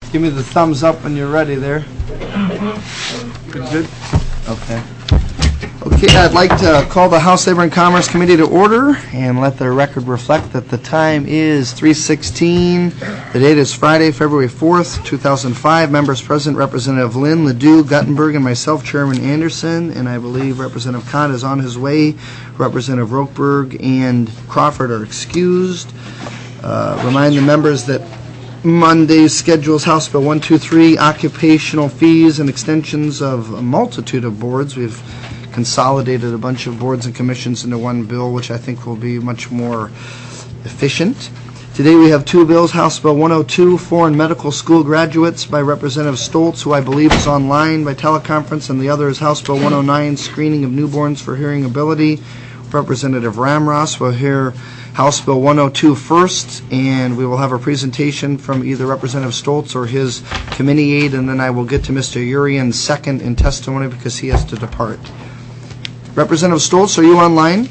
Give me the thumbs up when you're ready there. Good? Okay. Okay, I'd like to call the House Labor and Commerce Committee to order and let the record reflect that the time is 3:16. The date is Friday, February 4th, 2005. Members present, Representative Lynn, Ledoux, Guttenberg, and myself, Chairman Anderson, and I believe Representative Kott is on his way. Representative Rokeberg and Crawford are excused. Remind the members that Monday's schedule is House Bill 123, occupational fees and extensions of a multitude of boards. We've consolidated a bunch of boards and commissions into one bill, which I think will be much more efficient. Today we have two bills, House Bill 102, Foreign Medical School Graduates by Representative Stoltz, who I believe is online by teleconference, and the other is House Bill 109, Screening of Newborns for Hearing Ability. Representative Ramross will hear House Bill 102 first, and we will have a presentation from either Representative Stoltz or his committee aide, and then I will get to Mr. Urian second in testimony because he has to depart. Representative Stoltz, are you online?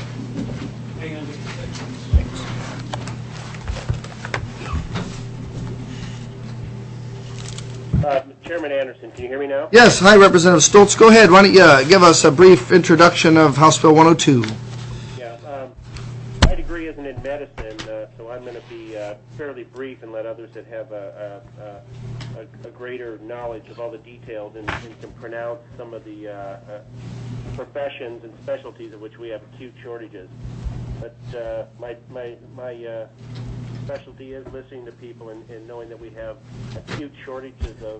Chairman Anderson, can you hear me now? Yes. Hi, Representative Stoltz. Go ahead. Why don't you give us a brief introduction of House Bill 102? My degree isn't in medicine, so I'm going to be fairly brief and let others that have a greater knowledge of all the details and can pronounce some of the professions and specialties of which we have acute shortages. But my specialty is listening to people and knowing that we have acute shortages of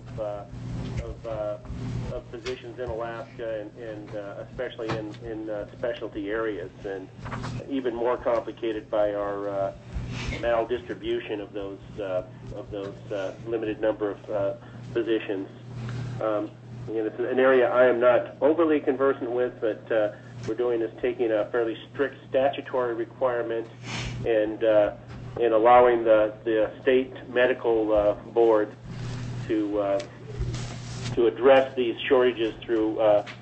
physicians in Alaska and especially in specialty areas, and even more complicated by our maldistribution of those limited number of physicians. It's an area I am not overly conversant with, but we're doing is taking a fairly strict statutory requirement and allowing the state medical board to address these shortages through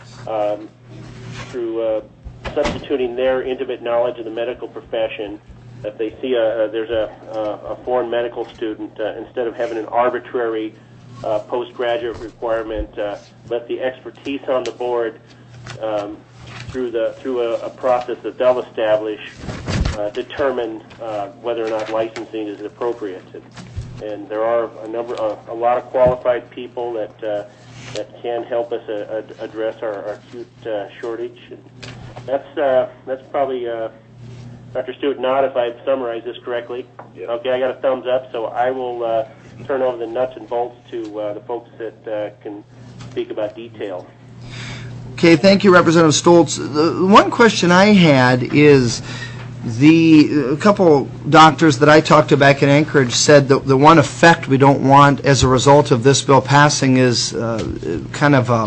substituting their intimate knowledge of the medical profession. If they see there's a foreign medical student, instead of having an arbitrary postgraduate requirement, let the expertise on the board through a process that they'll establish determine whether or not licensing is appropriate. And there are a lot of qualified people that can help us address our acute shortage. And that's probably Dr. Stewart. Not if I've summarized this correctly. Yep. Okay, I got a thumbs up, so I will turn over the nuts and bolts to the folks that can speak about detail. Okay, thank you, Representative Stoltz. The one question I had is a couple doctors that I talked to back in Anchorage said that the one effect we don't want as a result of this bill passing is kind of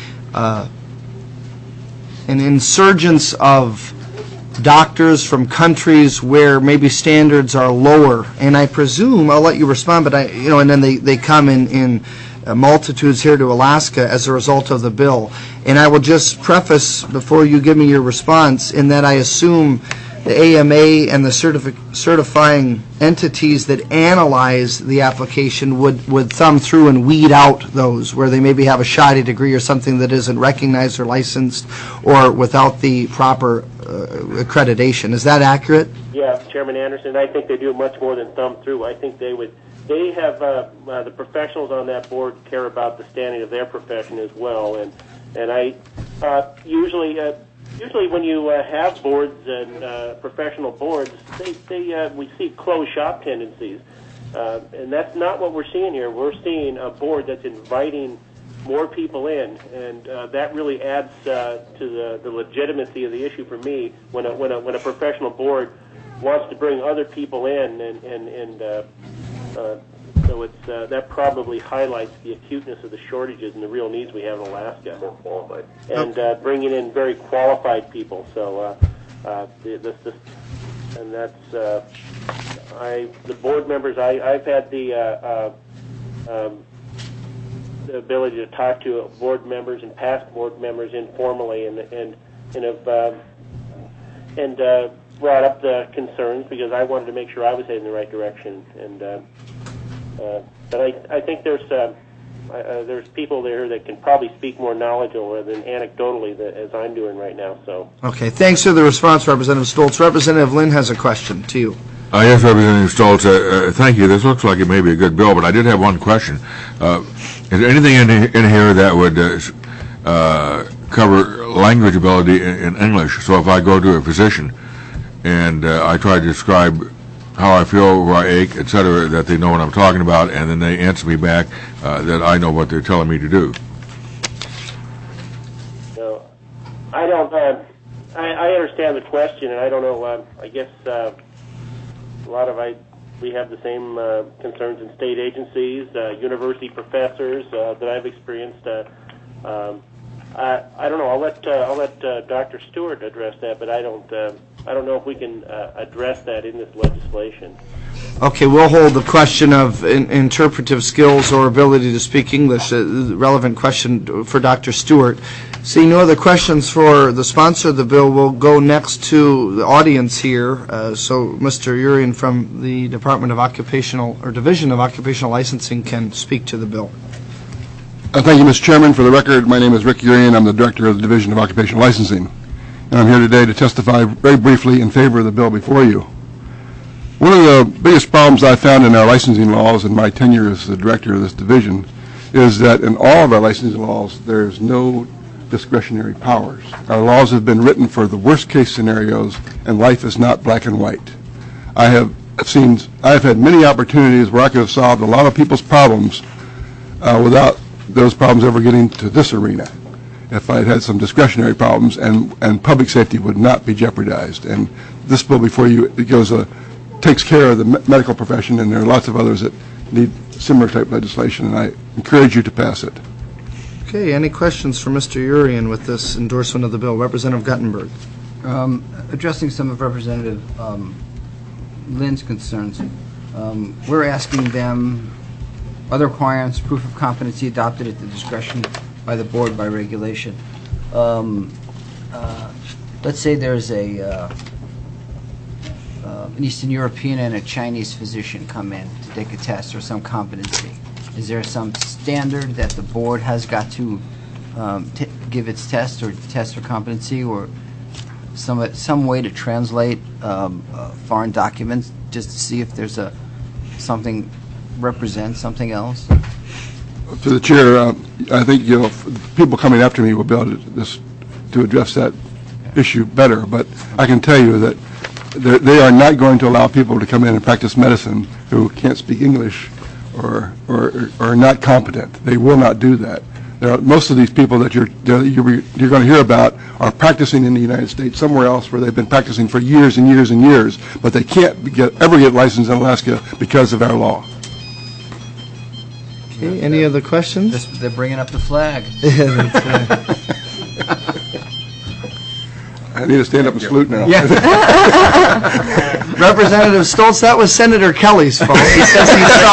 an insurgence of doctors from countries where maybe standards are lower. And I presume, I'll let you respond, but and then they come in multitudes here to Alaska as a result of the bill. And I will just preface before you give me your response in that I assume the AMA and the certifying entities that analyze the application would thumb through and weed out those where they maybe have a shoddy degree or something that isn't recognized or licensed or without the proper accreditation. Is that accurate? Yeah, Chairman Anderson, I think they do much more than thumb through. I think they have the professionals on that board care about the standing of their profession as well, and I usually when you have boards and professional boards, we see closed shop tendencies, and that's not what we're seeing here. We're seeing a board that's inviting more people in, and that really adds to the legitimacy of the issue for me when a professional board wants to bring other people in, and so it's that probably highlights the acuteness of the shortages and the real needs we have in Alaska. More qualified. And bringing in very qualified people. So and that's the board members. I've had the ability to talk to board members and past board members informally, and have brought up the concerns because I wanted to make sure I was heading in the right direction, and But I think there's people there that can probably speak more knowledgeable than anecdotally as I'm doing right now. So. Okay, thanks for the response, Representative Stoltz. Representative Lynn has a question to you. Yes, Representative Stoltz, thank you. This looks like it may be a good bill, but I did have one question. Is there anything in here that would cover language ability in English? So if I go to a physician and I try to describe how I feel, where I ache, etc., that they know what I'm talking about, and then they answer me back that I know what they're telling me to do. No, I don't. I understand the question, and I don't know. I guess a lot of we have the same concerns in state agencies, university professors that I've experienced. I don't know. I'll let Dr. Stewart address that, but I don't know if we can address that in this legislation. Okay, we'll hold the question of interpretive skills or ability to speak English, the relevant question for Dr. Stewart. Seeing no other questions for the sponsor of the bill, we'll go next to the audience here. So Mr. Urian from the Department of Occupational, or Division of Occupational Licensing, can speak to the bill. Thank you, Mr. Chairman. For the record, my name is Rick Urian. I'm the Director of the Division of Occupational Licensing. And I'm here today to testify very briefly in favor of the bill before you. One of the biggest problems I found in our licensing laws in my tenure as the director of this division is that in all of our licensing laws, there's no discretionary powers. Our laws have been written for the worst case scenarios, and life is not black and white. I've had many opportunities where I could have solved a lot of people's problems without those problems ever getting to this arena. If I had some discretionary problems, and public safety would not be jeopardized. And this bill before you, it takes care of the medical profession, and there are lots of others that need similar type legislation, and I encourage you to pass it. Okay, any questions for Mr. Urian with this endorsement of the bill? Representative Guttenberg. Addressing some of Representative Lynn's concerns, we're asking them other requirements, proof of competency adopted at the discretion by the board by regulation. Let's say there's an Eastern European and a Chinese physician come in to take a test or some competency. Is there some standard that the board has got to give its test or competency, or some way to translate foreign documents just to see if there's something represents something else? To the chair, I think people coming after me will be able to address that issue better. But I can tell you that they are not going to allow people to come in and practice medicine who can't speak English or are not competent. They will not do that. Most of these people that you're going to hear about are practicing in the United States somewhere else where they've been practicing for years and years and years, but they can't ever get licensed in Alaska because of our law. Okay, any other questions? They're bringing up the flag. I need to stand up and salute now. Yeah. Representative Stoltz, that was Senator Kelly's fault. He says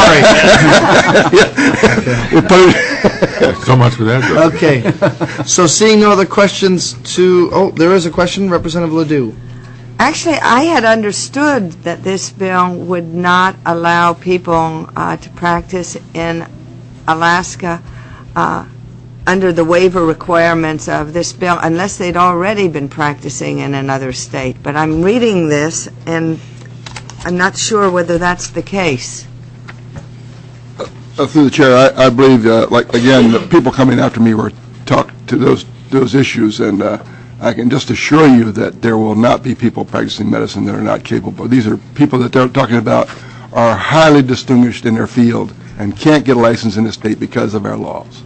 he's sorry. So much for that. Okay. So seeing no other questions there is a question, Representative Ledoux. Actually, I had understood that this bill would not allow people to practice in Alaska under the waiver requirements of this bill unless they'd already been practicing in another state. But I'm reading this, and I'm not sure whether that's the case. Through the chair, I believe, the people coming after me were talked to those issues, and I can just assure you that there will not be people practicing medicine that are not capable. These are people that they're talking about are highly distinguished in their field and can't get a license in the state because of our laws.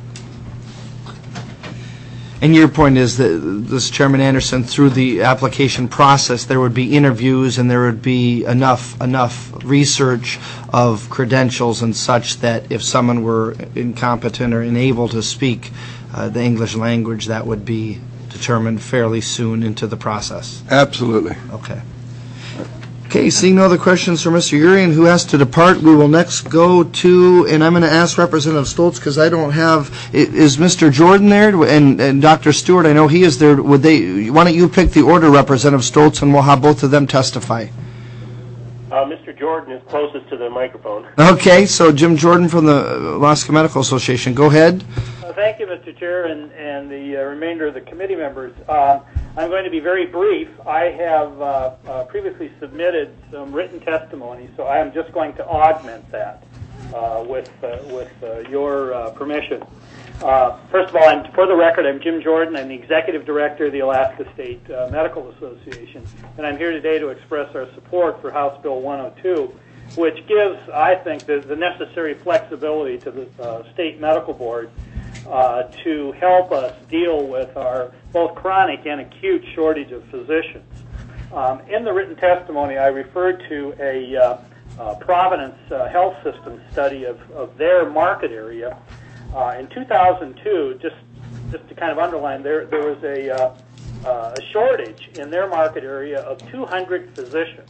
And your point is that, this Chairman Anderson, through the application process, there would be interviews and there would be enough research of credentials and such that if someone were incompetent or unable to speak the English language, that would be determined fairly soon into the process. Absolutely. Okay. Okay, seeing no other questions for Mr. Urian, who has to depart, we will next go to, and I'm going to ask Representative Stoltz because I don't have, is Mr. Jordan there? And Dr. Stewart, I know he is there. Why don't you pick the order, Representative Stoltz, and we'll have both of them testify. Mr. Jordan is closest to the microphone. Okay, so Jim Jordan from the Alaska Medical Association. Go ahead. Thank you, Mr. Chair, and the remainder of the committee members. I'm going to be very brief. I have previously submitted some written testimony, so I am just going to augment that with your permission. First of all, for the record, I'm Jim Jordan. I'm the Executive Director of the Alaska State Medical Association, and I'm here today to express our support for House Bill 102, which gives, I think, the necessary flexibility to the State Medical Board to help us deal with our both chronic and acute shortage of physicians. In the written testimony, I referred to a Providence Health System study of their market area. In 2002, just to kind of underline, there was a shortage in their market area of 200 physicians.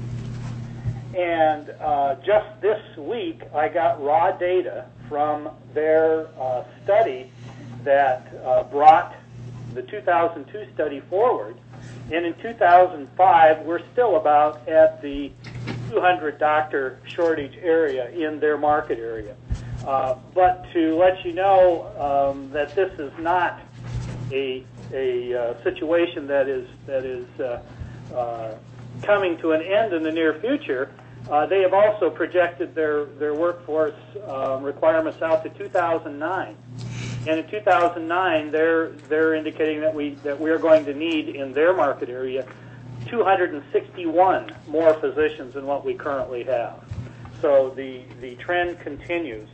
And just this week, I got raw data from their study that brought the 2002 study forward. And in 2005, we're still about at the 200 doctor shortage area in their market area. But to let you know that this is not a situation that is coming to an end in the near future, they have also projected their workforce requirements out to 2009. And in 2009, they're indicating that we are going to need in their market area 261 more physicians than what we currently have. So the trend continues.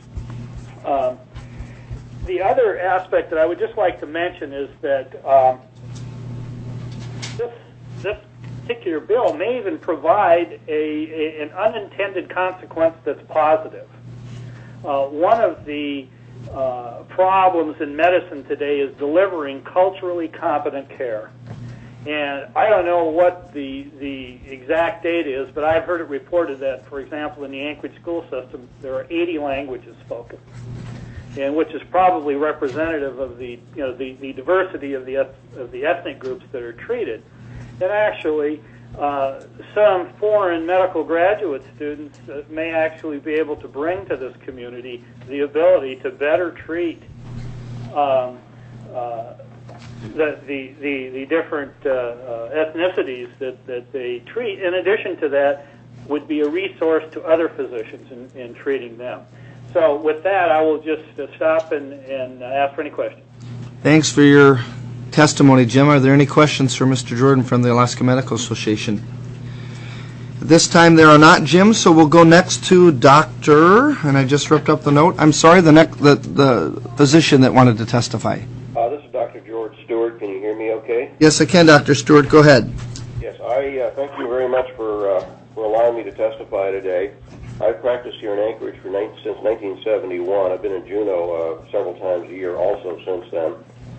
The other aspect that I would just like to mention is that this particular bill may even provide an unintended consequence that's positive. One of the problems in medicine today is delivering culturally competent care. And I don't know what the exact date is, but I've heard it reported that, for example, in the Anchorage school system, there are 80 languages spoken, and which is probably representative of the diversity of the ethnic groups that are treated. And actually, some foreign medical graduate students may actually be able to bring to this community the ability to better treat the different ethnicities that they treat. In addition to that, would be a resource to other physicians in treating them. So with that, I will just stop and ask for any questions. Thanks for your testimony, Jim. Are there any questions for Mr. Jordan from the Alaska Medical Association? At this time, there are not, Jim, so we'll go next to Dr., and I just ripped up the note. I'm sorry, the physician that wanted to testify. This is Dr. George Stewart. Can you hear me okay? Yes, I can, Dr. Stewart. Go ahead. Yes, I thank you very much for allowing me to testify today. I've practiced here in Anchorage since 1971. I've been in Juneau several times a year also since then.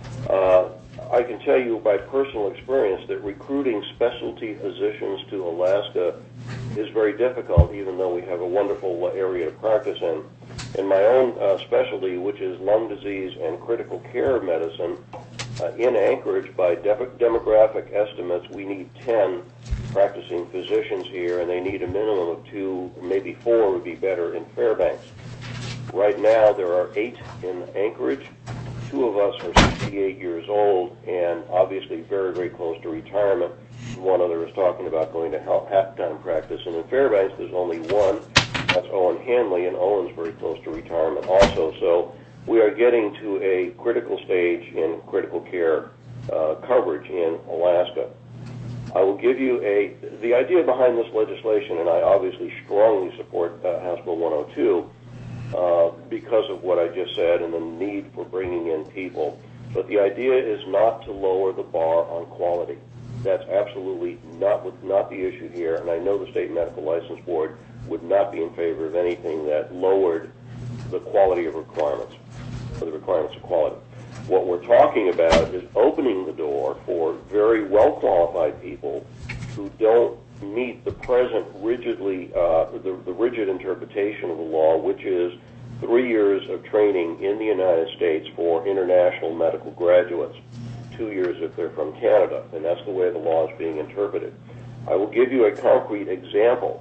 I can tell you by personal experience that recruiting specialty physicians to Alaska is very difficult, even though we have a wonderful area to practice in. In my own specialty, which is lung disease and critical care medicine, in Anchorage, by demographic estimates, we need 10 practicing physicians here, and they need a minimum of 2, maybe 4 would be better in Fairbanks. Right now, there are 8 in Anchorage. 2 of us are 68 years old and obviously very, very close to retirement. One other is talking about going to half-time practice. And in Fairbanks, there's only one. That's Owen Hanley, and Owen's very close to retirement also. So we are getting to a critical stage in critical care coverage in Alaska. I will give you the idea behind this legislation, and I obviously strongly support House Bill 102 because of what I just said and the need for bringing in people. But the idea is not to lower the bar on quality. That's absolutely not the issue here, and I know the State Medical License Board would not be in favor of anything that lowered the quality of requirements, or the requirements of quality. What we're talking about is opening the door for very well-qualified people who don't meet the present rigidly, the rigid interpretation of the law, which is 3 years of training in the United States for international medical graduates, 2 years if they're from Canada, and that's the way the law is being interpreted. I will give you a concrete example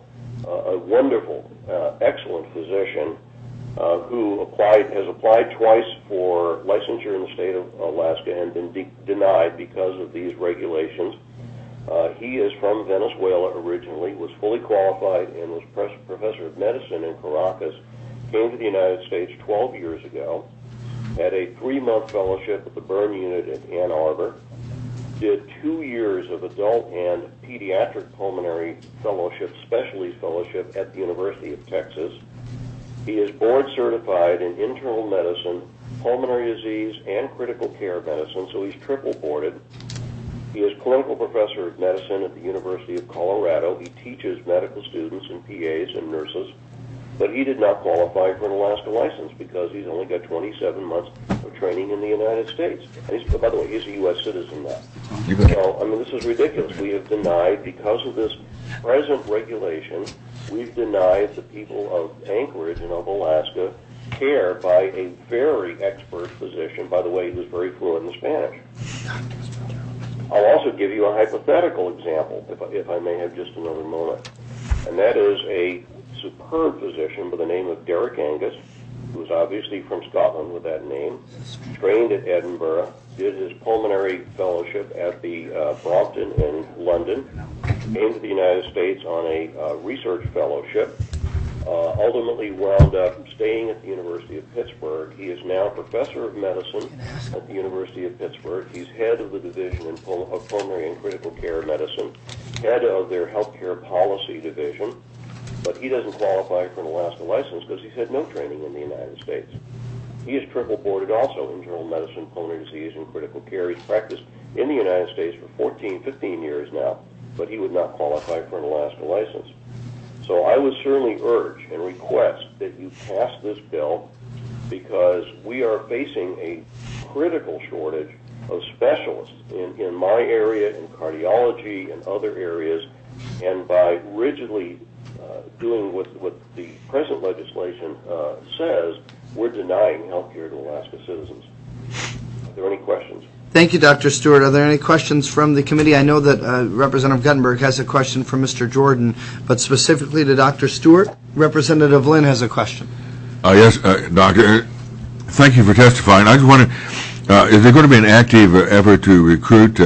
a wonderful, excellent physician who has applied twice for licensure in the state of Alaska and been denied because of these regulations. He is from Venezuela originally, was fully qualified, and was professor of medicine in Caracas. Came to the United States 12 years ago, had a 3-month fellowship at the burn unit at Ann Arbor, did 2 years of adult and pediatric pulmonary fellowship, specialty fellowship at the University of Texas. He is board certified in internal medicine, pulmonary disease, and critical care medicine, so he's triple boarded. He is clinical professor of medicine at the University of Colorado. He teaches medical students and PAs and nurses, but he did not qualify for an Alaska license because he's only got 27 months of training in the United States. And he's, by the way, he's a U.S. citizen now. So, I mean, this is ridiculous. We have denied, because of this present regulation, we've denied the people of Anchorage and of Alaska care by a very expert physician. By the way, he was very fluent in Spanish. I'll also give you a hypothetical example, if I may have just another moment. And that is a superb physician by the name of Derek Angus, who is obviously from Scotland with that name, trained at Edinburgh, did his pulmonary fellowship at the Brompton in London, came to the United States on a research fellowship, ultimately wound up staying at the University of Pittsburgh. He is now professor of medicine at the University of Pittsburgh. He's head of the division of pulmonary and critical care medicine, head of their healthcare policy division, but he doesn't qualify for an Alaska license because he's had no training in the United States. He is triple boarded also, internal medicine, pulmonary disease, and critical care. He's practiced in the United States for 15 years now, but he would not qualify for an Alaska license. So I would certainly urge and request that you pass this bill, because we are facing a critical shortage of specialists in my area, in cardiology and other areas, and by rigidly doing what the present legislation says, we're denying health care to Alaska citizens. Are there any questions? Thank you, Dr. Stewart. Are there any questions from the committee? I know that Representative Guttenberg has a question for Mr. Jordan, but specifically to Dr. Stewart, Representative Lynn has a question. Yes, Doctor, thank you for testifying. I just wonder, is there going to be an active effort to recruit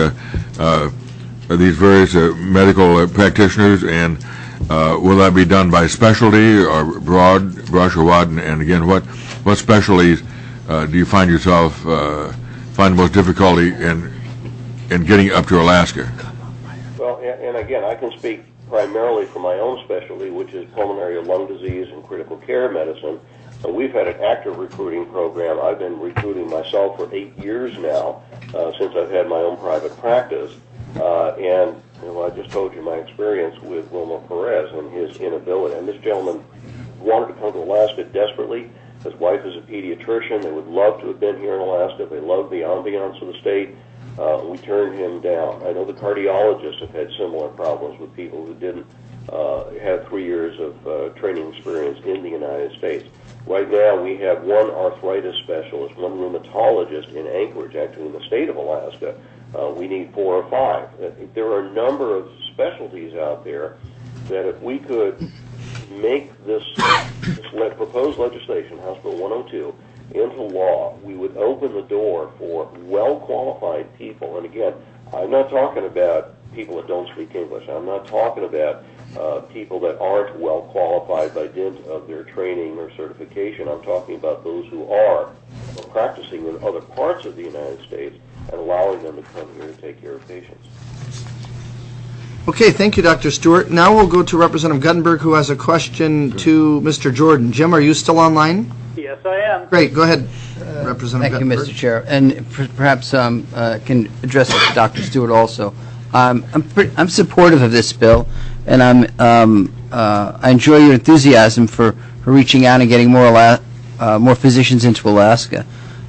these various medical practitioners, and will that be done by specialty or broad brush or what? And again, what specialties do you find yourself find the most difficulty in getting up to Alaska? Well, and again, I can speak primarily for my own specialty, which is pulmonary or lung disease and critical care medicine. We've had an active recruiting program. I've been recruiting myself for 8 years now, since I've had my own private practice. And I just told you my experience with Wilma Perez and his inability. And this gentleman wanted to come to Alaska desperately. His wife is a pediatrician. They would love to have been here in Alaska. They love the ambiance of the state. We turned him down. I know the cardiologists have had similar problems with people who didn't have 3 years of training experience in the United States. Right now, we have one arthritis specialist, one rheumatologist in Anchorage, actually in the state of Alaska. We need 4 or 5. There are a number of specialties out there that if we could make this proposed legislation, House Bill 102, into law, we would open the door for well-qualified people. And again, I'm not talking about people that don't speak English. I'm not talking about people that aren't well-qualified by dint of their training or certification. I'm talking about those who are practicing in other parts of the United States and allowing them to come here to take care of patients. Okay, thank you, Dr. Stewart. Now we'll go to Representative Guttenberg, who has a question to Mr. Jordan. Jim, are you still online? Yes, I am. Great, go ahead, Representative Thank you, Guttenberg. Mr. Chair. And perhaps can address it to Dr. Stewart also. I'm supportive of this bill, and I enjoy your enthusiasm for reaching out and getting more physicians into Alaska.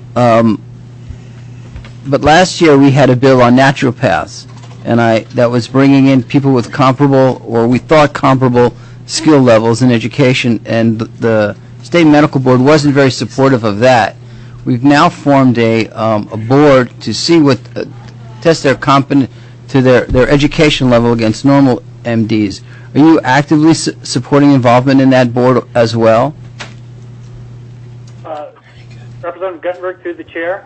But last year we had a bill on naturopaths, and that was bringing in people with comparable, or we thought comparable, skill levels in education, and the State Medical Board wasn't very supportive of that. We've now formed a board to see test their competence to their education level against normal MDs. Are you actively supporting involvement in that board as well? Representative Guttenberg, through the chair.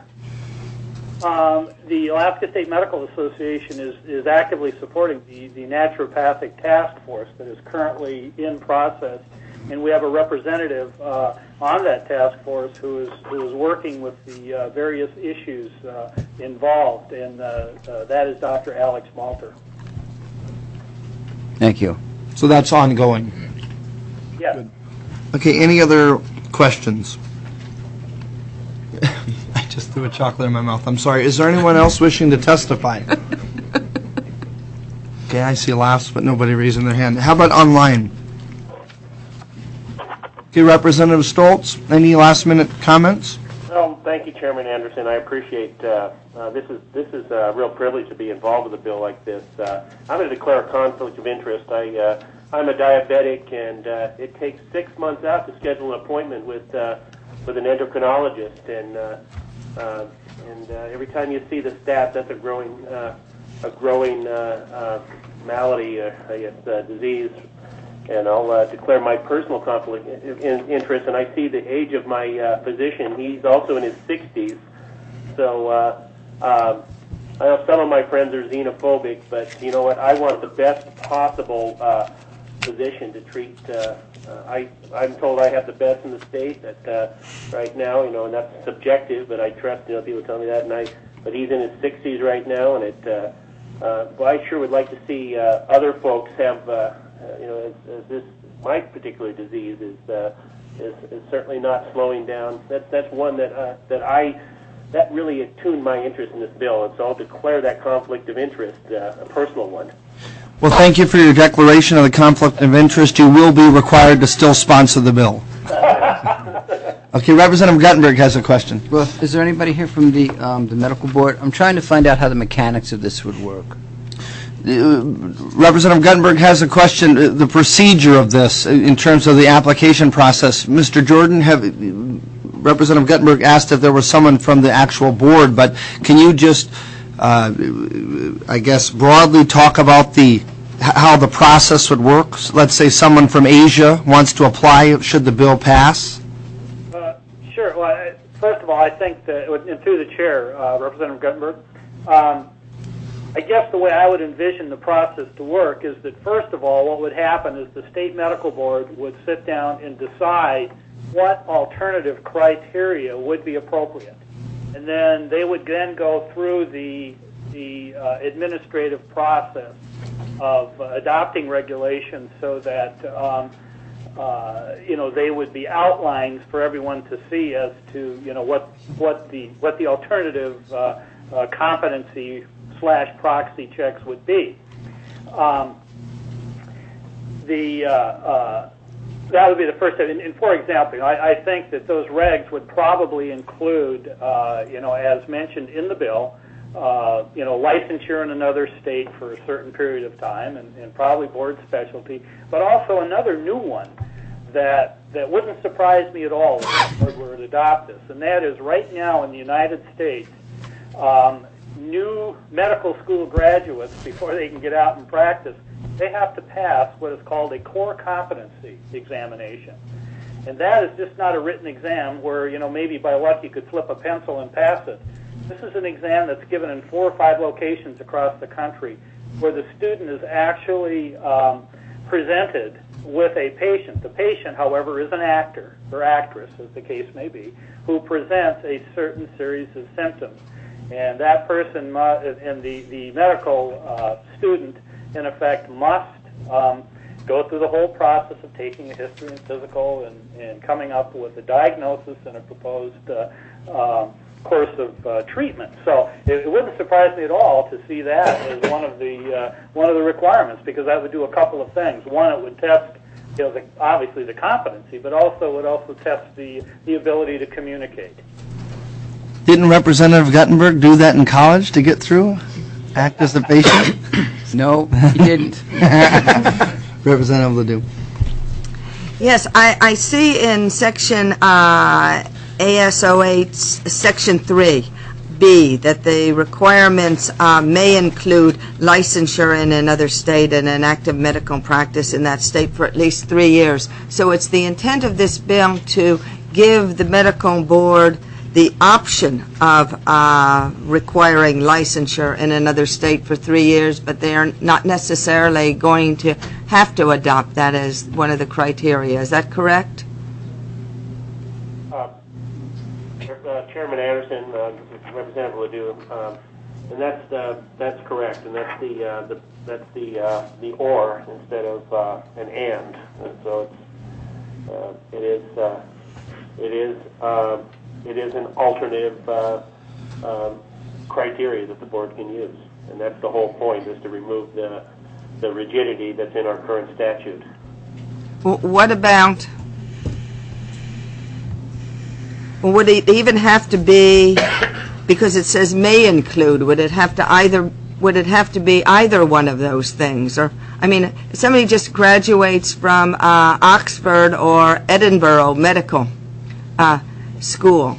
The Alaska State Medical Association is actively supporting the naturopathic task force that is currently in process, and we have a representative on that task force who is working with the various issues involved, and that is Dr. Alex Malter. Thank you. So that's ongoing. Yes. Good. Okay, any other questions? I just threw a chocolate in my mouth. I'm sorry. Is there anyone else wishing to testify? Okay, I see laughs, but nobody raising their hand. How about online? Okay, Representative Stoltz, any last-minute comments? Well, thank you, Chairman Anderson. I appreciate this is a real privilege to be involved with a bill like this. I'm going to declare a conflict of interest. I'm a diabetic, and it takes 6 months out to schedule an appointment with an endocrinologist, and every time you see the stats, that's a growing malady, disease. And I'll declare my personal conflict in interest. And I see the age of my physician. He's also in his 60s. So I know some of my friends are xenophobic, but you know what? I want the best possible physician to treat. I'm told I have the best in the state right now, and that's subjective, but I trust people tell me that. But he's in his 60s right now, and well, I sure would like to see other folks have. As this my particular disease is certainly not slowing down. That's one that really attuned my interest in this bill, and so I'll declare that conflict of interest a personal one. Well, thank you for your declaration of the conflict of interest. You will be required to still sponsor the bill. Okay, Representative Guttenberg has a question. Well, is there anybody here from the medical board? I'm trying to find out how the mechanics of this would work. Representative Guttenberg has a question, the procedure of this in terms of the application process. Mr. Jordan, Representative Guttenberg asked if there was someone from the actual board, but can you just, I guess, broadly talk about how the process would work? Let's say someone from Asia wants to apply, should the bill pass? Sure. Well, first of all, I think that, and through the chair, Representative Guttenberg, I guess the way I would envision the process to work is that, first of all, what would happen is the state medical board would sit down and decide what alternative criteria would be appropriate. And then they would then go through the administrative process of adopting regulations so that, they would be outlines for everyone to see as to, what the alternative competency /proxy checks would be. That would be the first step. And for example, I think that those regs would probably include, as mentioned in the bill, licensure in another state for a certain period of time, and probably board specialty, but also another new one that wouldn't surprise me at all if the board were to adopt this, and that is right now in the United States, new medical school graduates, before they can get out and practice, they have to pass what is called a core competency examination. And that is just not a written exam where, maybe by luck you could flip a pencil and pass it. This is an exam that's given in 4 or 5 locations across the country where the student is actually presented with a patient. The patient, however, is an actor, or actress, as the case may be, who presents a certain series of symptoms. And that person and the medical student, in effect, must go through the whole process of taking a history and physical and coming up with a diagnosis and a proposed course of treatment. So it wouldn't surprise me at all to see that as one of the requirements, because that would do a couple of things. One, it would test obviously the competency, but also would also test the ability to communicate. Didn't Representative Guttenberg do that in college to get through? Act as the patient? No, he didn't. Representative Ledoux. Yes, I see in section ASO8, section 3, B, that the requirements may include licensure in another state and an active medical practice in that state for at least 3 years. So it's the intent of this bill to give the medical board the option of requiring licensure in another state for 3 years, but they are not necessarily going to have to adopt that as one of the criteria. Is that correct? Chairman Anderson, Representative Ledoux, and that's correct, and that's the or instead of an and so it is an alternative criteria that the board can use, and that's the whole point, is to remove the rigidity that's in our current statute. What about, would it even have to be, because it says may include, would it have to be either one of those things? Or, I mean, if somebody just graduates from Oxford or Edinburgh Medical School,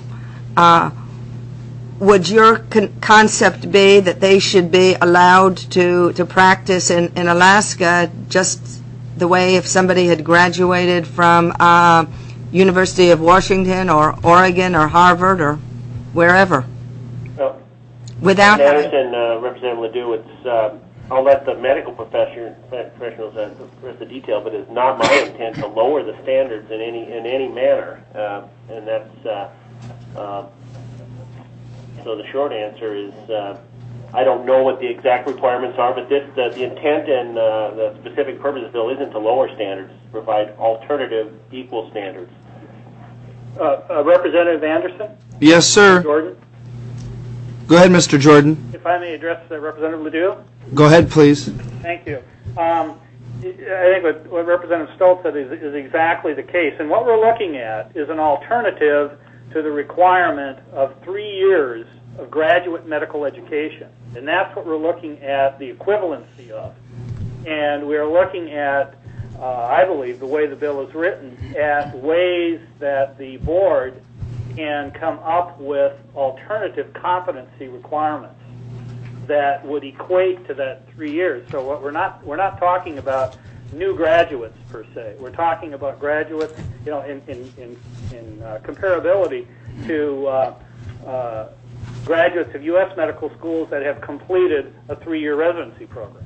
would your concept be that they should be allowed to practice in Alaska just the way if somebody had graduated from University of Washington or Oregon or Harvard or wherever? Well, without Anderson, Representative Ledoux, it's I'll let the medical professionals express the detail, but it's not my intent to lower the standards in any manner, and that's so the short answer is I don't know what the exact requirements are, but the intent and the specific purpose of the bill isn't to lower standards, to provide alternative equal standards. Representative Anderson? Yes, sir. Jordan? Go ahead, Mr. Jordan. If I may address Representative Ledoux? Go ahead, please. Thank you. I think what Representative Stoltz said is exactly the case. And what we're looking at is an alternative to the requirement of 3 years of graduate medical education. And that's what we're looking at the equivalency of. And we're looking at, I believe, the way the bill is written, at ways that the board can come up with alternative competency requirements that would equate to that 3 years. So what we're not talking about new graduates per se. We're talking about graduates, you know, in comparability to graduates of U.S. medical schools that have completed a 3-year residency program.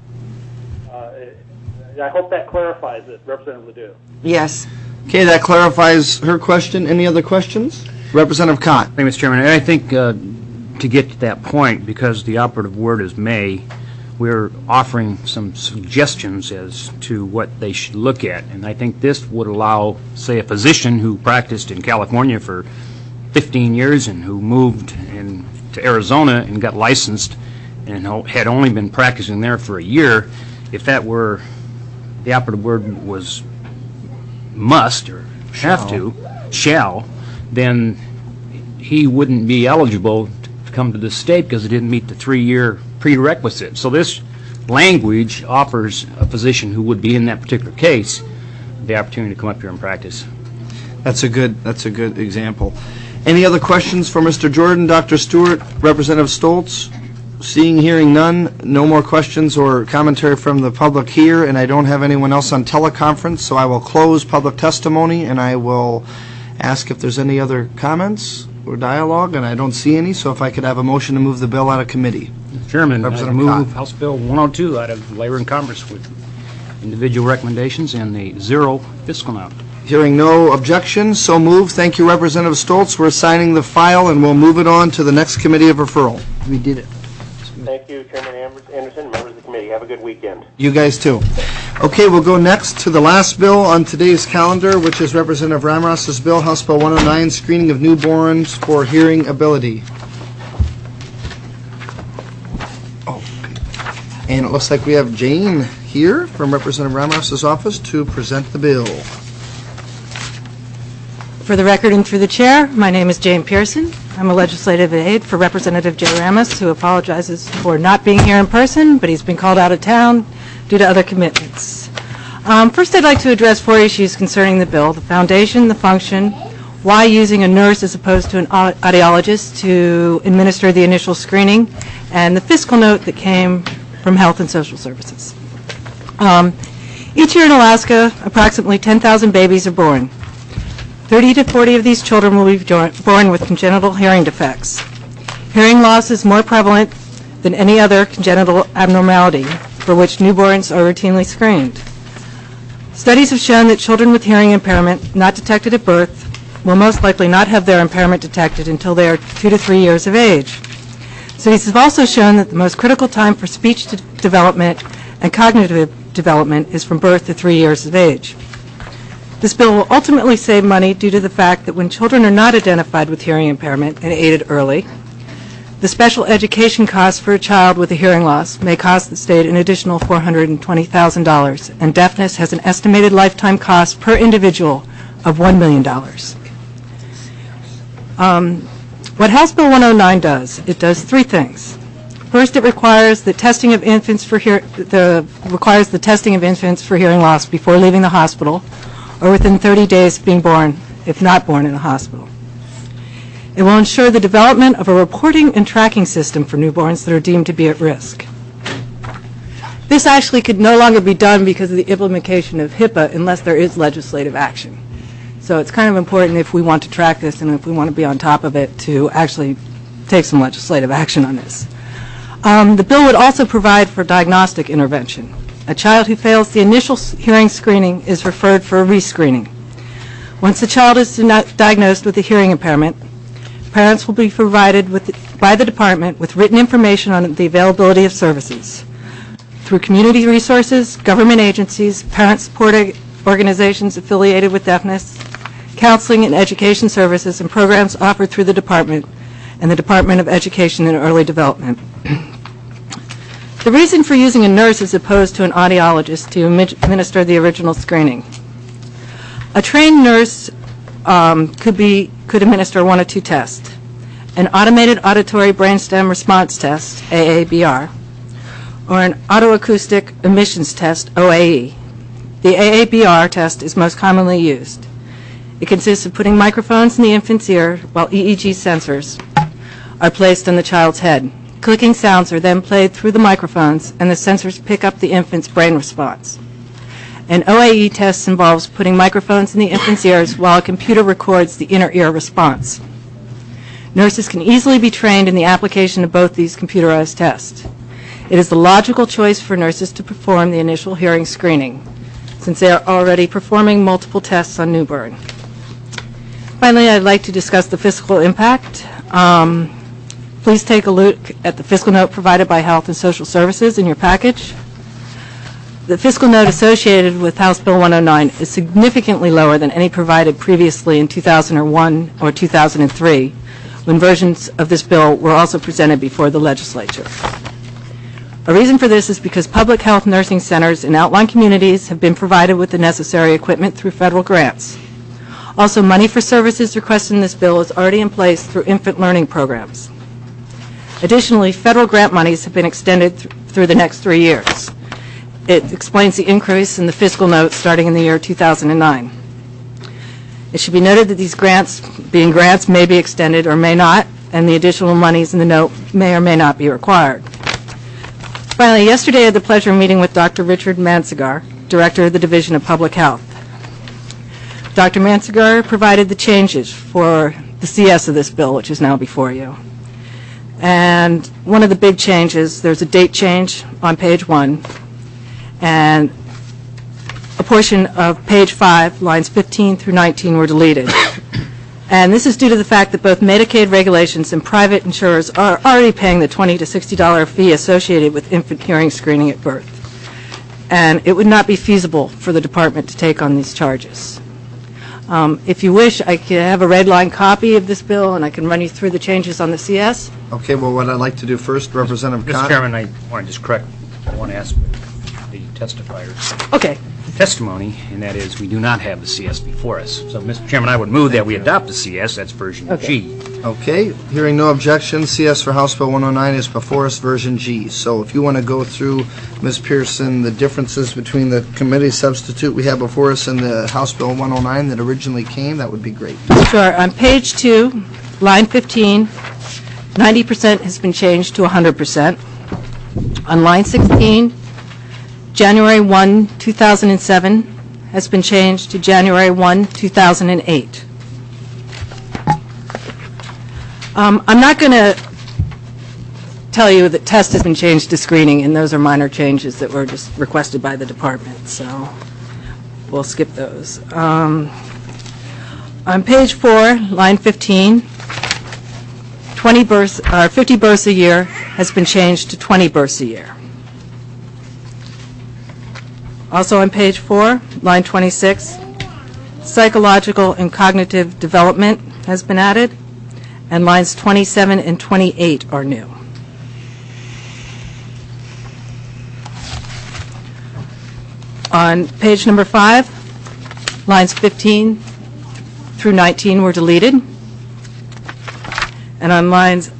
I hope that clarifies it, Representative Ledoux. Yes. Okay, that clarifies her question. Any other questions? Representative Cott. Thank you, Mr. Chairman. And I think to get to that point, because the operative word is may, we're offering some suggestions as to what they should look at. And I think this would allow, say, a physician who practiced in California for 15 years and who moved to Arizona and got licensed and had only been practicing there for a year, if that were, the operative word was must or shall, then he wouldn't be eligible to come to the state because he didn't meet the 3-year prerequisite. So this language offers a physician who would be in that particular case the opportunity to come up here and practice. That's a good example. Any other questions for Mr. Jordan, Dr. Stewart, Representative Stoltz? Seeing, hearing none, no more questions or commentary from the public here, and I don't have anyone else on teleconference, so I will close public testimony, and I will ask if there's any other comments or dialogue, and I don't see any, so if I could have a motion to move the bill out of committee. Mr. Chairman, I Representative move Cott. House Bill 102 out of Labor and Commerce with individual recommendations and the zero fiscal amount. Hearing no objections, so moved. Thank you, Representative Stoltz. We're assigning the file, and we'll move it on to the next committee of referral. We did it. Thank you, Chairman Anderson, members of the committee. Have a good weekend. You guys too. Okay, we'll go next to the last bill on today's calendar, which is Representative Ramros's bill, House Bill 109, screening of newborns for hearing ability. Okay. And it looks like we have Jane here from Representative Ramros's office to present the bill. For the record and through the chair, my name is Jane Pearson. I'm a legislative aide for Representative Jay Ramos, who apologizes for not being here in person, but he's been called out of town due to other commitments. First, I'd like to address 4 issues concerning the bill: the foundation, the function, why using a nurse as opposed to an audiologist to administer the initial screening, and the fiscal note that came from Health and Social Services. Each year in Alaska, approximately 10,000 babies are born. 30 to 40 of these children will be born with congenital hearing defects. Hearing loss is more prevalent than any other congenital abnormality for which newborns are routinely screened. Studies have shown that children with hearing impairment not detected at birth will most likely not have their impairment detected until they are 2 to 3 years of age. Studies have also shown that the most critical time for speech development and cognitive development is from birth to 3 years of age. This bill will ultimately save money due to the fact that when children are not identified with hearing impairment and aided early, the special education costs for a child with a hearing loss may cost the state an additional $420,000, and deafness has an estimated lifetime cost per individual of $1 million. What House Bill 109 does, it does three things. First, it requires the testing of infants for hearing loss before leaving the hospital, or within 30 days of being born, if not born in a hospital. It will ensure the development of a reporting and tracking system for newborns that are deemed to be at risk. This actually could no longer be done because of the implementation of HIPAA unless there is legislative action. So it's kind of important if we want to track this and if we want to be on top of it to actually take some legislative action on this. The bill would also provide for diagnostic intervention. A child who fails the initial hearing screening is referred for a rescreening. Once the child is diagnosed with a hearing impairment, parents will be provided by the department with written information on the availability of services. Through community resources, government agencies, parent support organizations affiliated with deafness, counseling and education services, and programs offered through the department and the Department of Education and Early Development. The reason for using a nurse as opposed to an audiologist to administer the original screening. A trained nurse could administer one of two tests: an automated auditory brainstem response test, AABR, or an autoacoustic emissions test, OAE. The AABR test is most commonly used. It consists of putting microphones in the infant's ear while EEG sensors are placed on the child's head. Clicking sounds are then played through the microphones, and the sensors pick up the infant's brain response. An OAE test involves putting microphones in the infant's ears while a computer records the inner ear response. Nurses can easily be trained in the application of both these computerized tests. It is the logical choice for nurses to perform the initial hearing screening, since they are already performing multiple tests on newborn. Finally, I'd like to discuss the fiscal impact. Please take a look at the fiscal note provided by Health and Social Services in your package. The fiscal note associated with House Bill 109 is significantly lower than any provided previously in 2001 or 2003, when versions of this bill were also presented before the legislature. A reason for this is because public health nursing centers in outlying communities have been provided with the necessary equipment through federal grants. Also, money for services requested in this bill is already in place through infant learning programs. Additionally, federal grant monies have been extended through the next 3 years. It explains the increase in the fiscal note starting in the year 2009. It should be noted that these grants, being grants, may be extended or may not, and the additional monies in the note may or may not be required. Finally, yesterday I had the pleasure of meeting with Dr. Richard Mansegar, Director of the Division of Public Health. Dr. Mansegar provided the changes for the CS of this bill, which is now before you. And one of the big changes, there's a date change on page 1, and a portion of page 5, lines 15 through 19, were deleted. And this is due to the fact that both Medicaid regulations and private insurers are already paying the $20 to $60 fee associated with infant hearing screening at birth. And it would not be feasible for the department to take on these charges. If you wish, I can have a red line copy of this bill, and I can run you through the changes on the CS. Okay, well, what I'd like to do first, Representative Mr. Chairman, I want to just correct one aspect of the testifiers. Okay. Testimony, and that is we do not have the CS before us. So, Mr. Chairman, I would move that we adopt the CS, that's version Okay. G. Okay, hearing no objection, CS for House Bill 109 is before us, version G. So if you want to go through, Ms. Pearson, the differences between the committee substitute we have before us and the House Bill 109 that originally came, that would be great. Sure. On page 2, line 15, 90% has been changed to 100%. On line 16, January 1, 2007 has been changed to January 1, 2008. I'm not going to tell you that test has been changed to screening, and those are minor changes that were just requested by the department, so we'll skip those. On page 4, line 15, 50 births a year has been changed to 20 births a year. Also on page 4, line 26, psychological and cognitive development has been added, and lines 27 and 28 are new. On page number 5, lines 15 through 19 were deleted. And on lines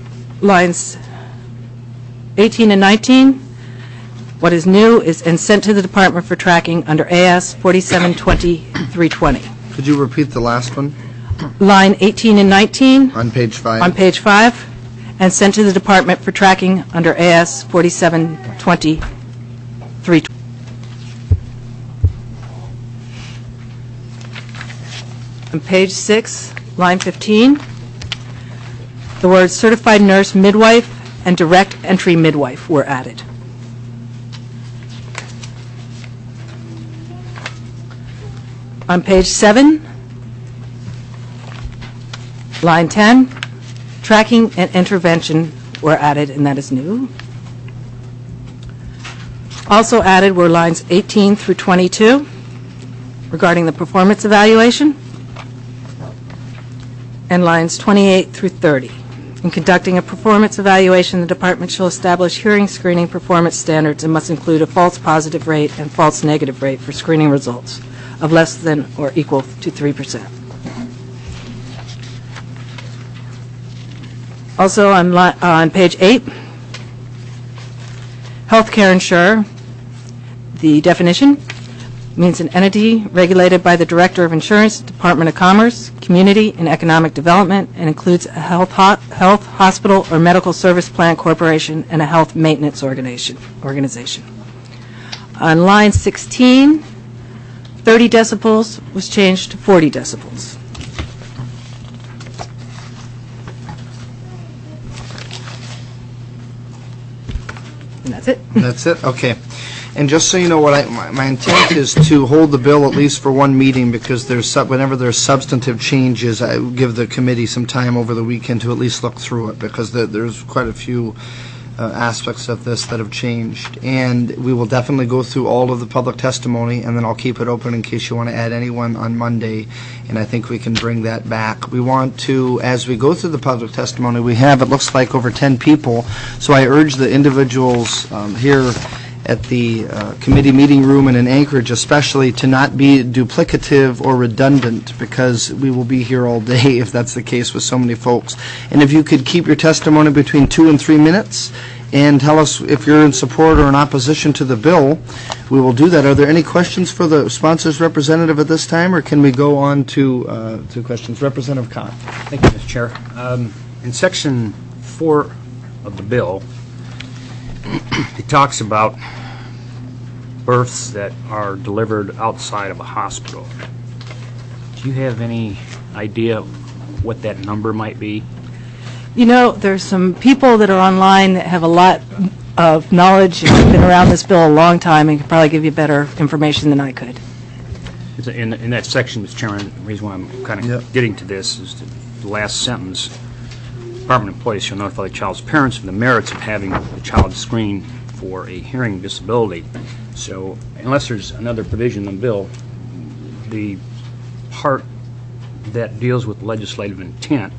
18 and 19, what is new is and sent to the department for tracking under AS 4720-320. Could you repeat the last one? Line 18 and 19 on page 5. On page 5, and sent to the department for tracking under AS 4720-320. On page 6, line 15, the words certified nurse midwife and direct entry midwife were added. On page 7, line 10, tracking and intervention were added, and that is new. Also added were lines 18 through 22 regarding the performance evaluation, and lines 28 through 30. In conducting a performance evaluation, the department shall establish hearing screening performance standards and must include a false positive rate and false negative rate for screening results of less than or equal to 3%. Also on page 8, healthcare insurer, the definition means an entity regulated by the Director of Insurance, Department of Commerce, Community and Economic Development, and includes a health hospital or medical service plan corporation and a health maintenance organization. On line 16, 30 decibels was changed to 40 decibels. And that's it. That's it? Okay. And just so you know, my intent is to hold the bill at least for one meeting, because whenever there's substantive changes, I give the committee some time over the weekend to at least look through it, because there's quite a few aspects of this that have changed. And we will definitely go through all of the public testimony, and then I'll keep it open in case you want to add anyone on Monday, and I think we can bring that back. We want to, as we go through the public testimony, we have, it looks like, over 10 people, so I urge the individuals here at the committee meeting room and in Anchorage especially to not be duplicative or redundant, because we will be here all day if that's the case with so many folks. And if you could keep your testimony between 2 and 3 minutes and tell us if you're in support or in opposition to the bill, we will do that. Are there any questions for the sponsors representative at this time, or can we go on to questions? Representative Kahn. Thank you, Mr. Chair. In Section 4 of the bill, it talks about births that are delivered outside of a hospital. Do you have any idea what that number might be? You know, there's some people that are online that have a lot of knowledge and have been around this bill a long time and can probably give you better information than I could. In that section, Mr. Chairman, the reason why I'm kind of getting to this is the last sentence. Department employees shall notify the child's parents of the merits of having the child screened for a hearing disability. So unless there's another provision in the bill, the part that deals with legislative intent,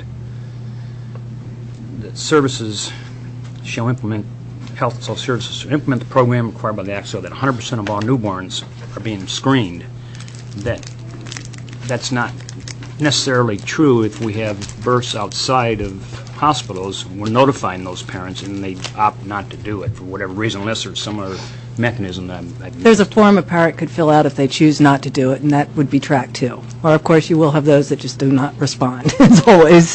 that services shall implement, health and social services shall implement the program required by the Act so that 100% of all newborns are being screened. That's not necessarily true if we have births outside of hospitals, we're notifying those parents, and they opt not to do it for whatever reason, unless there's some other mechanism that There's a form a parent could fill out if they choose not to do it, and that would be tracked too. Or, of course, you will have those that just do not respond, as always.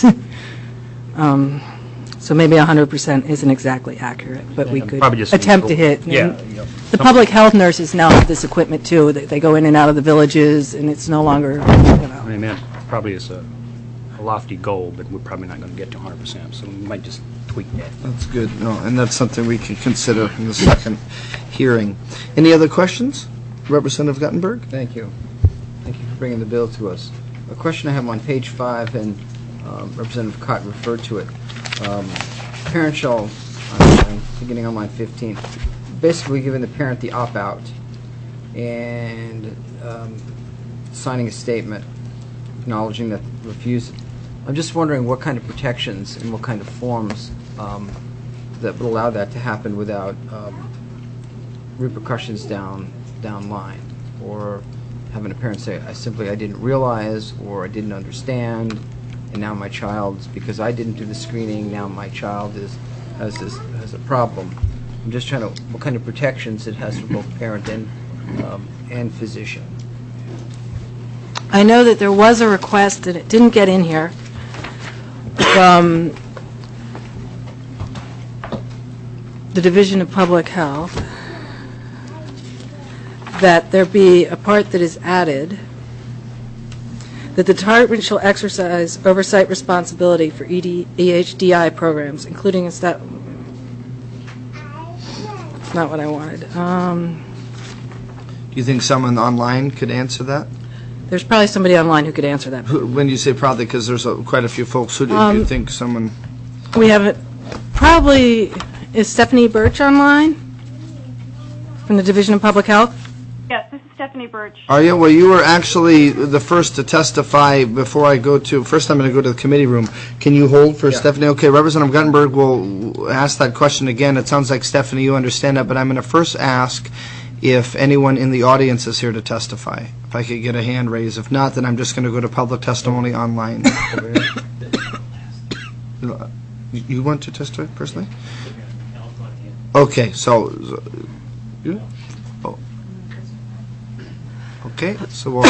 So maybe 100% isn't exactly accurate, but we could probably just attempt to hit. Yeah. The public health nurses now have this equipment too. They go in and out of the villages, and it's no longer, I mean, that probably is a lofty goal, but we're probably not going to get to 100%, so we might just tweak that. That's good. No, and that's something we can consider in the second hearing. Any other questions? Representative Guttenberg? Thank you. Thank you for bringing the bill to us. A question I have on page 5, and Representative Cott referred to it. Parent shall, beginning on line 15, basically giving the parent the opt-out and signing a statement acknowledging that refusal. I'm just wondering what kind of protections and what kind of forms that would allow that to happen without repercussions down line, or having a parent say, I didn't realize, or I didn't understand, and now my child's, because I didn't do the screening, now my child has a problem. I'm just trying to, what kind of protections it has for both parent and physician. I know that there was a request, and it didn't get in here, from the Division of Public Health, that there be a part that is added, that the department shall exercise oversight responsibility for EHDI programs, including it's not what I wanted. Do you think someone online could answer that? There's probably somebody online who could answer that. When you say probably, because there's quite a few folks, who do you think someone... We have it, probably, is Stephanie Birch online from the Division of Public Health? Yes, this is Stephanie Birch. Are you? Well, you were actually the first to testify before I go to... First, I'm going to go to the committee room. Can you hold for Stephanie? Okay, Representative Guttenberg will ask that question again. It sounds like, Stephanie, you understand that, but I'm going to first ask if anyone in the audience is here to testify. If I could get a hand raised. If not, then I'm just going to go to public testimony online. You want to testify personally? Okay, so... You? Oh. Okay, so we'll...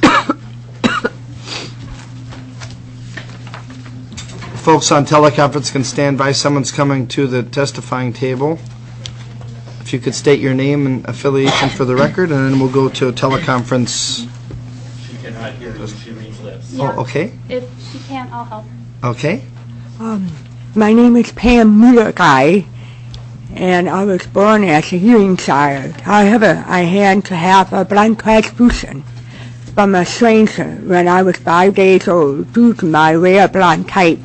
Folks on teleconference can stand by. Someone's coming to the testifying table. If you could state your name and affiliation for the record, and then we'll go to a teleconference. She cannot hear you. She reads lips. Oh, okay. If she can't, I'll help. Okay. My name is Pam Muller-Guy, and I was born as a hearing child. However, I had to have a blood transfusion from a stranger when I was 5 days old due to my rare blood type.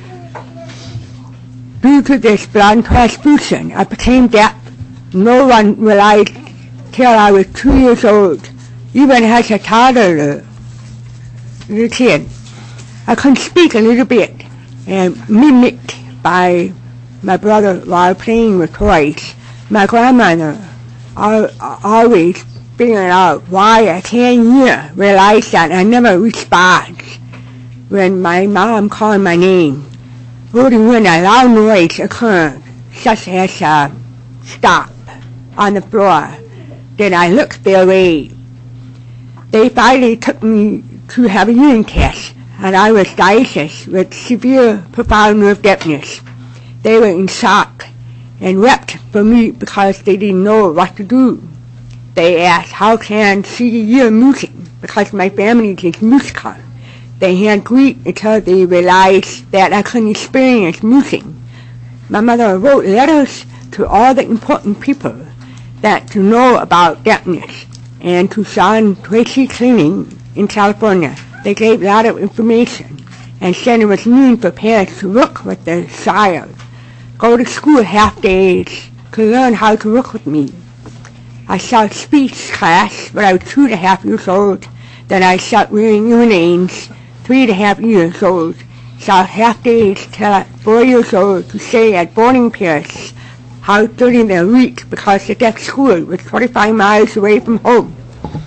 Due to this blood transfusion, I became deaf. No one realized till I was 2 years old, even as a toddler, little kid. I could speak a little bit and mimicked by my brother while playing with toys. My grandmother always figured out why I can't hear, realized that I never respond when my mom called my name. Only when a loud noise occurred, such as a stop on the floor, then I looked their way. They finally took me to have a hearing test, and I was diagnosed with severe profound nerve deafness. They were in shock and wept for me because they didn't know what to do. They asked, how can she hear music? Because my family is musical. They had grief until they realized that I couldn't experience music. My mother wrote letters to all the important people that to know about deafness, and to Sean Tracy Cleaning in California. They gave a lot of information and said it was needed for parents to work with their child, go to school half days to learn how to work with me. I started speech class when I was 2.5 years old. Then I started wearing hearing aids, 3.5 years old. Started half days till I was 4 years old to stay at boarding parents' house during the week because the deaf school was 25 miles away from home.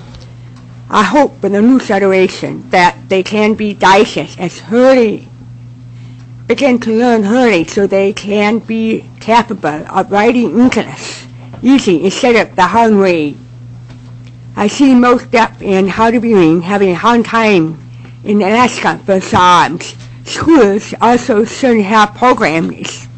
I hope for the new generation that they can be diagnosed as early begin to learn early so they can be capable of writing English easy instead of the hard way. I see most deaf and hard of hearing having a hard time in Alaska for jobs. Schools also should have programs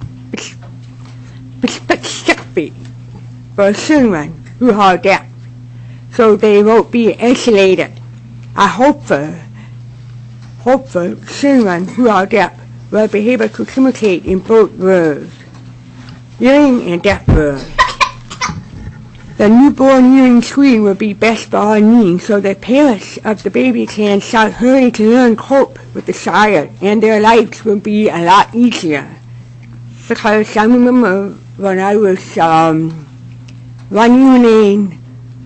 specifically for children who are deaf, so they won't be isolated. I hope for children who are deaf will be able to communicate in both worlds, hearing and deaf world. The newborn hearing screen will be best for all needs, so the parents of the baby can start early to learn cope with the child, and their lives will be a lot easier. Because I remember when I was one evening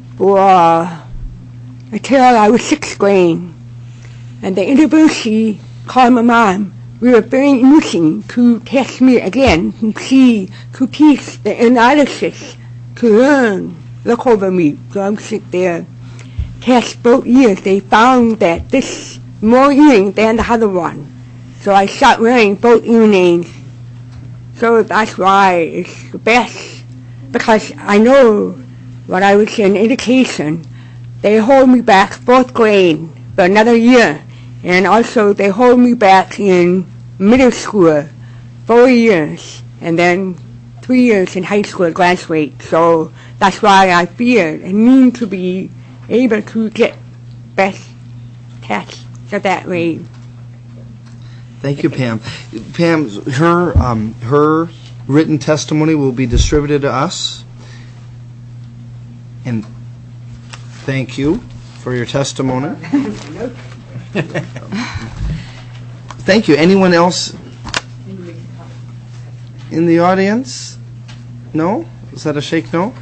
until I was 6th grade, and the university called my mom. We were very looking to test me again to see, to teach the analysis, to learn, look over me. So I'm sitting there, test both ears. They found that this more hearing than the other one. So I started wearing both earrings. So that's why it's the best, because I know when I was in education, they hold me back 4th grade for another year, and also they hold me back in middle school 4 years, and then 3 years in high school graduate. So that's why I feel I need to be able to get best tests so that way. Thank you, Pam. Pam, her written testimony will be distributed to us. And thank you for your testimony. Thank you. Anyone else in the audience? No? Is that a shake no?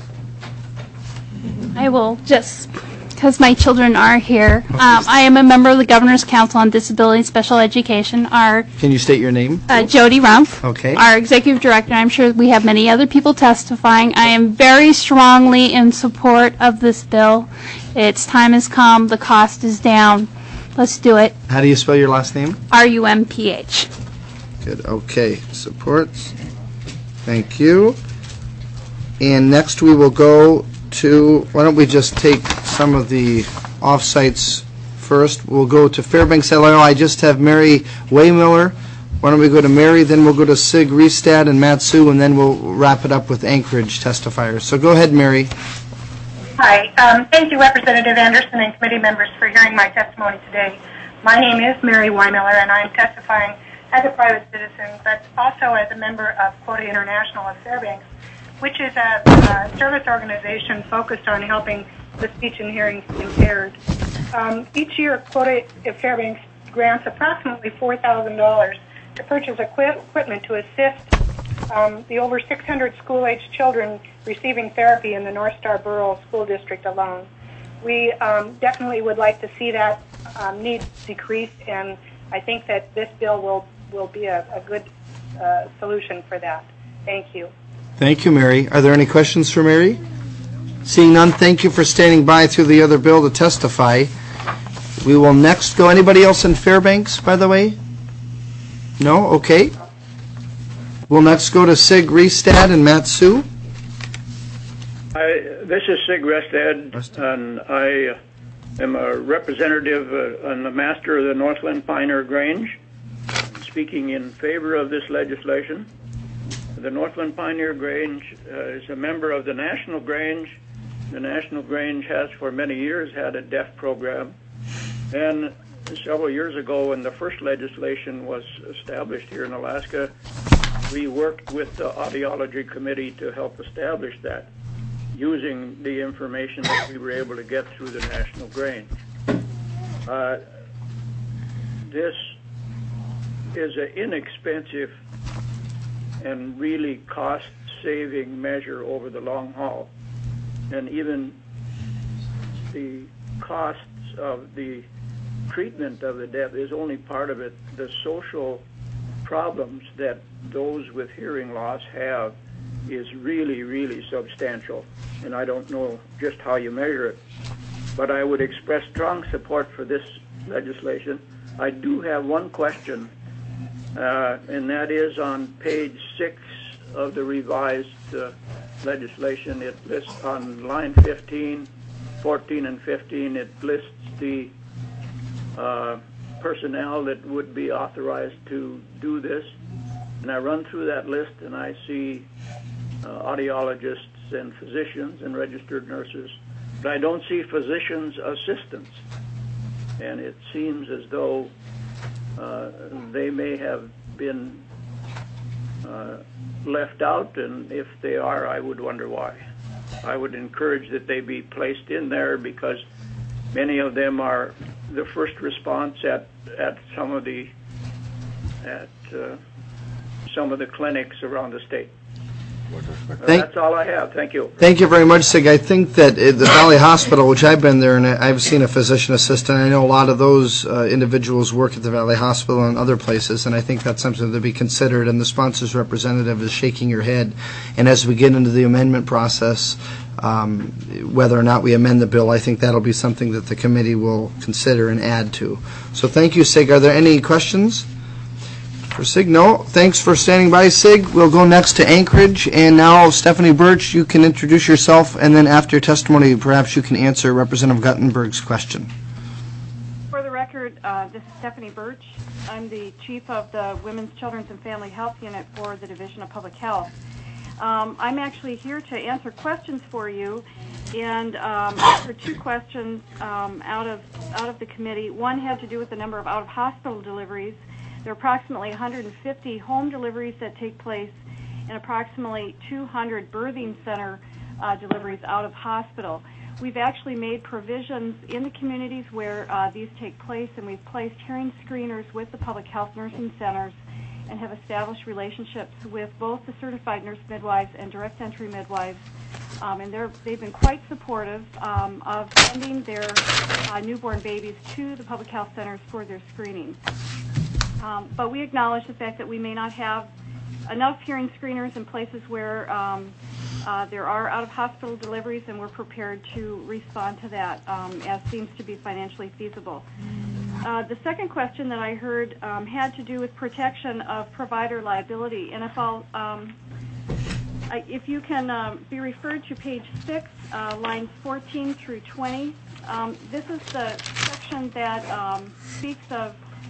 I will just, because my children are here. I am a member of the Governor's Council on Disability and Special Education. Can you state your name? Jody Rumpf. Okay. Our executive director. I'm sure we have many other people testifying. I am very strongly in support of this bill. Its time has come. The cost is down. Let's do it. How do you spell your last name? RUMPH. Good. Okay. Supports. Thank you. And next we will go to, why don't we just take some of the off-sites first. We'll go to Fairbanks, Illinois. I just have Mary Waymiller. Why don't we go to Mary, then we'll go to Sig Riestad and Matsu, and then we'll wrap it up with Anchorage testifiers. So go ahead, Mary. Hi. Thank you, Representative Anderson and committee members, for hearing my testimony today. My name is Mary Waymiller, and I'm testifying as a private citizen, but also as a member of Quota International of Fairbanks, which is a service organization focused on helping the speech and hearing impaired. Each year, Quota Fairbanks grants approximately $4,000 to purchase equipment to assist the over 600 school-aged children receiving therapy in the North Star Borough School District alone. We definitely would like to see that need decreased, and I think that this bill will be a good solution for that. Thank you. Thank you, Mary. Are there any questions for Mary? Seeing none, thank you for standing by through the other bill to testify. We will next go. Anybody else in Fairbanks, by the way? No? Okay. We'll next go to Sig Riestad and Matsu. This is Sig Riestad, and I am a representative and the master of the Northland Pioneer Grange, speaking in favor of this legislation. The Northland Pioneer Grange is a member of the National Grange. The National Grange has for many years had a deaf program, and several years ago when the first legislation was established here in Alaska, we worked with the Audiology Committee to help establish that, using the information that we were able to get through the National Grange. This is an inexpensive and really cost-saving measure over the long haul. And even the costs of the treatment of the deaf is only part of it. The social problems that those with hearing loss have is really, really substantial. And I don't know just how you measure it. But I would express strong support for this legislation. I do have one question and that is on page 6 of the revised legislation. It lists on line 15, 14, and 15, it lists the personnel that would be authorized to do this. And I run through that list and I see audiologists and physicians and registered nurses, but I don't see physicians' assistants. And it seems as though they may have been left out, and if they are, I would wonder why. I would encourage that they be placed in there because many of them are the first response at some of the clinics around the state. That's all I have. Thank you. Thank you very much, Sig. I think that at the Valley Hospital, which I've been there, and I've seen a physician assistant, I know a lot of those individuals work at the Valley Hospital and other places, and I think that's something to be considered, and the sponsor's representative is shaking your head. And as we get into the amendment process, whether or not we amend the bill, I think that'll be something that the committee will consider and add to. So thank you, Sig. Are there any questions? For Sig, no. Thanks for standing by, Sig. We'll go next to Anchorage. And now, Stephanie Birch, you can introduce yourself, and then after your testimony, perhaps you can answer Representative Guttenberg's question. For the record, this is Stephanie Birch. I'm the chief of the Women's, Children's, and Family Health Unit for the Division of Public Health. I'm actually here to answer questions for you, and answer two questions out of the committee. One had to do with the number of out-of-hospital deliveries. There are approximately 150 home deliveries that take place and approximately 200 birthing center deliveries out of hospital. We've actually made provisions in the communities where these take place, and we've placed hearing screeners with the public health nursing centers and have established relationships with both the certified nurse midwives and direct entry midwives. And they've been quite supportive of sending their newborn babies to the public health centers for their screening. But we acknowledge the fact that we may not have enough hearing screeners in places where there are out-of-hospital deliveries, and we're prepared to respond to that as seems to be financially feasible. The second question that I heard had to do with protection of provider liability, and if you can be referred to page 6, lines 14 through 20, this is the section that speaks of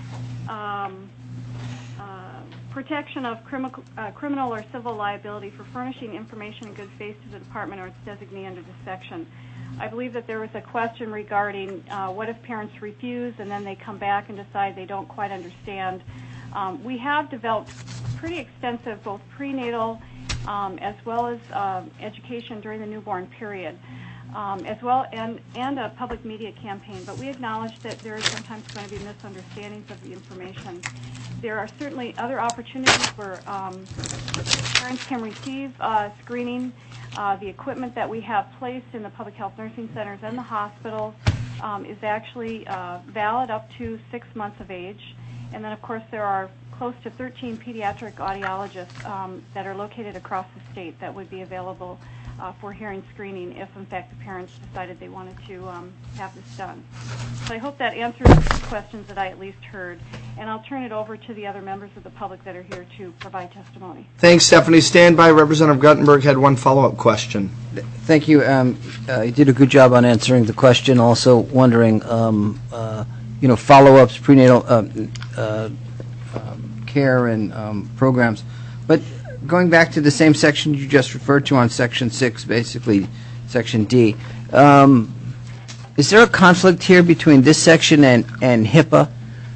protection of criminal or civil liability for furnishing information in good faith to the department or its designee under this section. I believe that there was a question regarding what if parents refuse and then they come back and decide they don't quite understand. We have developed pretty extensive both prenatal as well as education during the newborn period. As well, and a public media campaign, but we acknowledge that there are sometimes going to be misunderstandings of the information. There are certainly other opportunities where parents can receive screening. The equipment that we have placed in the public health nursing centers and the hospitals is actually valid up to 6 months of age. And then, of course, there are close to 13 pediatric audiologists that are located across the state that would be available for hearing screening if, in fact, the parents decided they wanted to have this done. So I hope that answers the questions that I at least heard, and I'll turn it over to the other members of the public that are here to provide testimony. Thanks, Stephanie. Stand by. Representative Guttenberg had one follow-up question. Thank you. You did a good job on answering the question. Also wondering, follow-ups, prenatal care and programs. But going back to the same section you just referred to on Section 6, basically Section D, is there a conflict here between this section and HIPAA?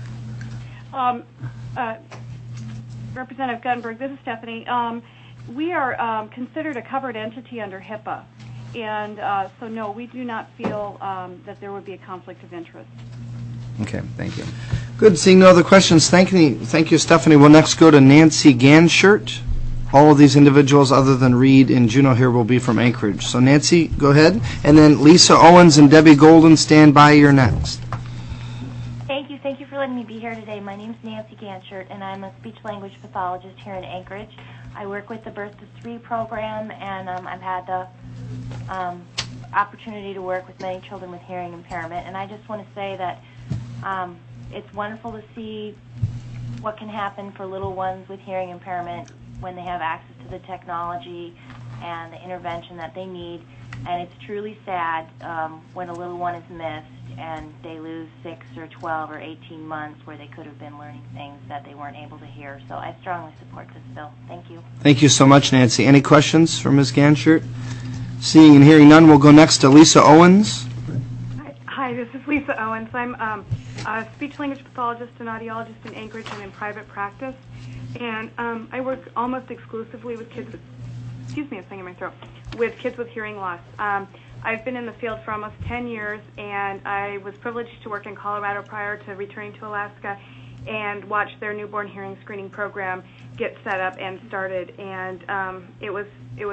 Representative Guttenberg, this is Stephanie. We are considered a covered entity under HIPAA, and so no, we do not feel that there would be a conflict of interest. Okay, thank you. Good. Seeing no other questions, thank you, Stephanie. We'll next go to Nancy Ganshert. All of these individuals, other than Reed and Juneau here, will be from Anchorage. So, Nancy, go ahead. And then Lisa Owens and Debbie Golden, stand by. You're next. Thank you. Thank you for letting me be here today. My name's Nancy Ganshert, and I'm a speech-language pathologist here in Anchorage. I work with the Birth to 3 program, and I've had the opportunity to work with many children with hearing impairment. And I just want to say that it's wonderful to see what can happen for little ones with hearing impairment when they have access to the technology and the intervention that they need. And it's truly sad when a little one is missed and they lose 6 or 12 or 18 months where they could have been learning things that they weren't able to hear. So I strongly support this bill. Thank you. Thank you so much, Nancy. Any questions for Ms. Ganchert? Seeing and hearing none, we'll go next to Lisa Owens. Hi, this is Lisa Owens. I'm a speech-language pathologist and audiologist in Anchorage and in private practice. And I work almost exclusively with kids with, excuse me, a thing in my throat, with kids with hearing loss. I've been in the field for almost 10 years, and I was privileged to work in Colorado prior to returning to Alaska and watch their newborn hearing screening program get set up and started. And it was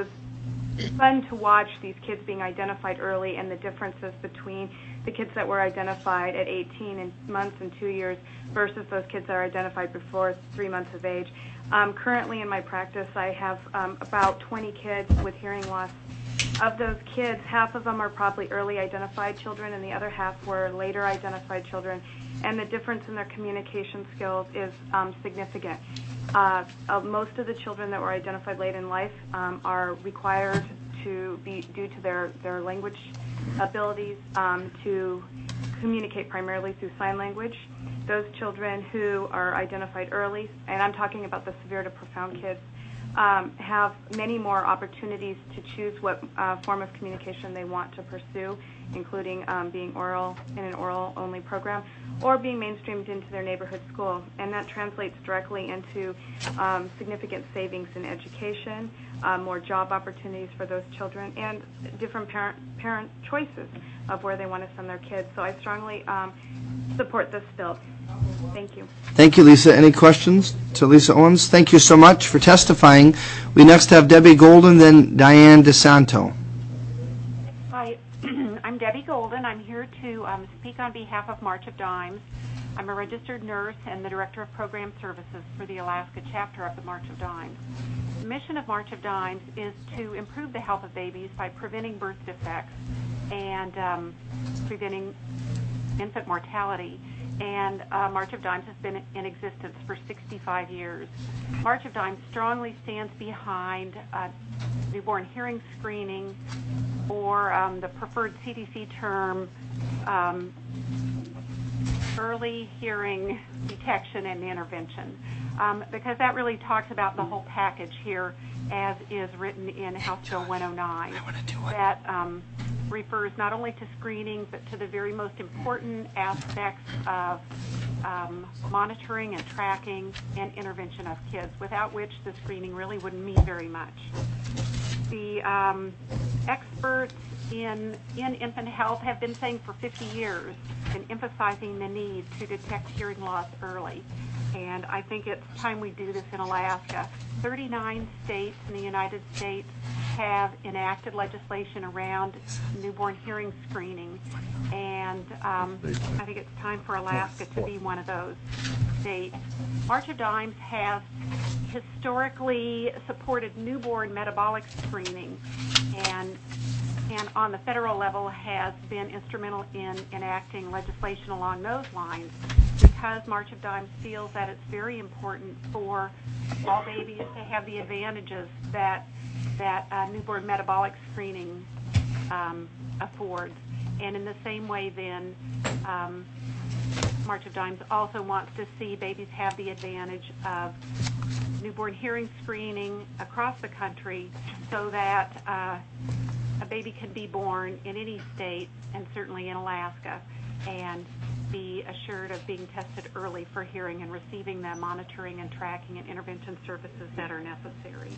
fun to watch these kids being identified early and the differences between the kids that were identified at 18 months and 2 years versus those kids that are identified before 3 months of age. Currently in my practice, I have about 20 kids with hearing loss. Of those kids, half of them are probably early identified children, and the other half were later identified children. And the difference in their communication skills is significant. Most of the children that were identified late in life are required to be, due to their language abilities, to communicate primarily through sign language. Those children who are identified early, and I'm talking about the severe to profound kids, have many more opportunities to choose what form of communication they want to pursue, including being oral in an oral-only program or being mainstreamed into their neighborhood school. And that translates directly into significant savings in education, more job opportunities for those children, and different parent choices of where they want to send their kids. So I strongly support this bill. Thank you. Thank you, Lisa. Any questions to Lisa Owens? Thank you so much for testifying. We next have Debbie Golden, then Diane DeSanto. Hi, I'm Debbie Golden. I'm here to speak on behalf of March of Dimes. I'm a registered nurse and the Director of Program Services for the Alaska chapter of the March of Dimes. The mission of March of Dimes is to improve the health of babies by preventing birth defects and preventing infant mortality. And March of Dimes has been in existence for 65 years. March of Dimes strongly stands behind newborn hearing screening, or the preferred CDC term, early hearing detection and intervention, because that really talks about the whole package here as is written in House Bill 109. That refers not only to screening, but to the very most important aspects of monitoring and tracking and intervention of kids, without which the screening really wouldn't mean very much. The experts in infant health have been saying for 50 years and emphasizing the need to detect hearing loss early. And I think it's time we do this in Alaska. 39 states in the United States have enacted legislation around newborn hearing screening, and I think it's time for Alaska to be one of those states. March of Dimes has historically supported newborn metabolic screening, and on the federal level has been instrumental in enacting legislation along those lines, because March of Dimes feels that it's very important for all babies to have the advantages that newborn metabolic screening affords. And in the same way, then, March of Dimes also wants to see babies have the advantage of newborn hearing screening across the country, so that a baby can be born in any state, and certainly in Alaska, and be assured of being tested early for hearing and receiving the monitoring and tracking and intervention services that are necessary.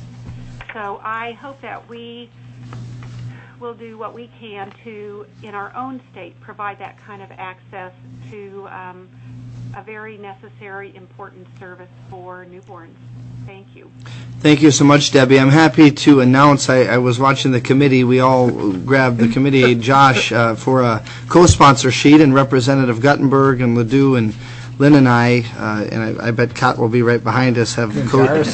So I hope that we will do what we can to, in our own state, provide that kind of access to a very necessary, important service for newborns. Thank you. Thank you so much, Debbie. I'm happy to announce, I was watching the committee. We all grabbed the committee, Josh, for a co-sponsor sheet, and Representative Guttenberg and Ledoux and Lynn and I, and I bet Kat will be right behind us, have co-sponsored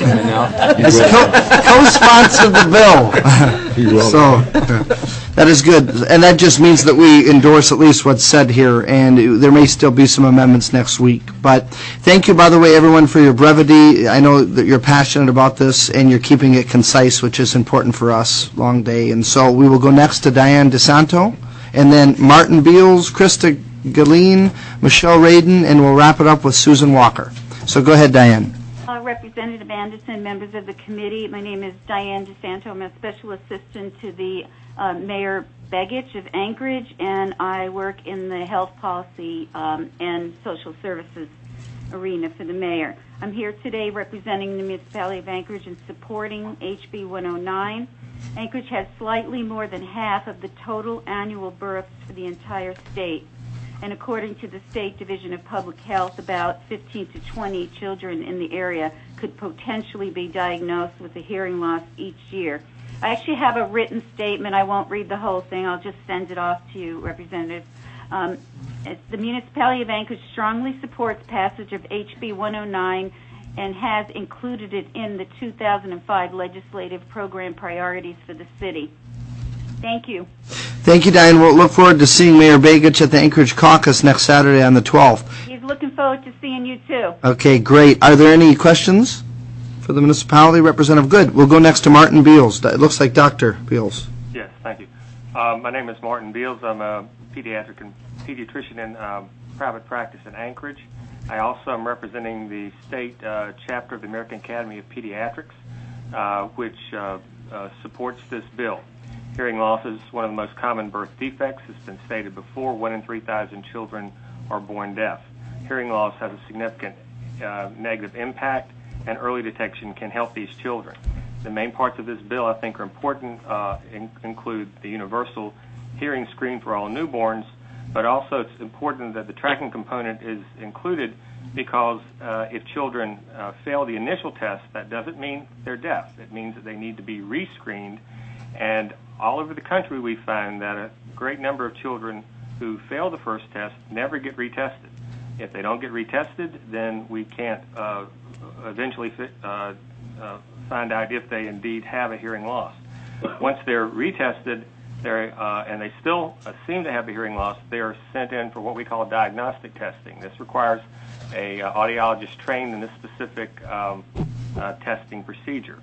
the bill. So that is good. And that just means that we endorse at least what's said here, and there may still be some amendments next week. But thank you, by the way, everyone, for your brevity. I know that you're passionate about this, and you're keeping it concise, which is important for us. Long day. And so we will go next to Diane DeSanto, and then Martin Beals, Krista Galeen, Michelle Radin, and we'll wrap it up with Susan Walker. So go ahead, Diane. Representative Anderson, members of the committee, my name is Diane DeSanto. I'm a special assistant to the Mayor Begich of Anchorage, and I work in the health policy and social services arena for the mayor. I'm here today representing the municipality of Anchorage and supporting HB 109. Anchorage has slightly more than half of the total annual births for the entire state. And according to the State Division of Public Health, about 15 to 20 children in the area could potentially be diagnosed with a hearing loss each year. I actually have a written statement. I won't read the whole thing. I'll just send it off to you, Representative. The municipality of Anchorage strongly supports passage of HB 109 and has included it in the 2005 legislative program priorities for the city. Thank you. Thank you, Diane. We'll look forward to seeing Mayor Begich at the Anchorage Caucus next Saturday on the 12th. He's looking forward to seeing you, too. Okay, great. Are there any questions for the municipality? Representative, good. We'll go next to Martin Beals. It looks like Dr. Beals. Yes, thank you. My name is Martin Beals. I'm a pediatrician in private practice in Anchorage. I also am representing the state chapter of the American Academy of Pediatrics, which supports this bill. Hearing loss is one of the most common birth defects. It's been stated before, 1 in 3,000 children are born deaf. Hearing loss has a significant negative impact, and early detection can help these children. The main parts of this bill I think are important, include the universal hearing screen for all newborns, but also it's important that the tracking component is included because if children fail the initial test, that doesn't mean they're deaf. It means that they need to be rescreened. And all over the country, we find that a great number of children who fail the first test never get retested. If they don't get retested, then we can't eventually find out if they indeed have a hearing loss. Once they're retested and they still seem to have a hearing loss, they are sent in for what we call diagnostic testing. This requires a audiologist trained in this specific testing procedure.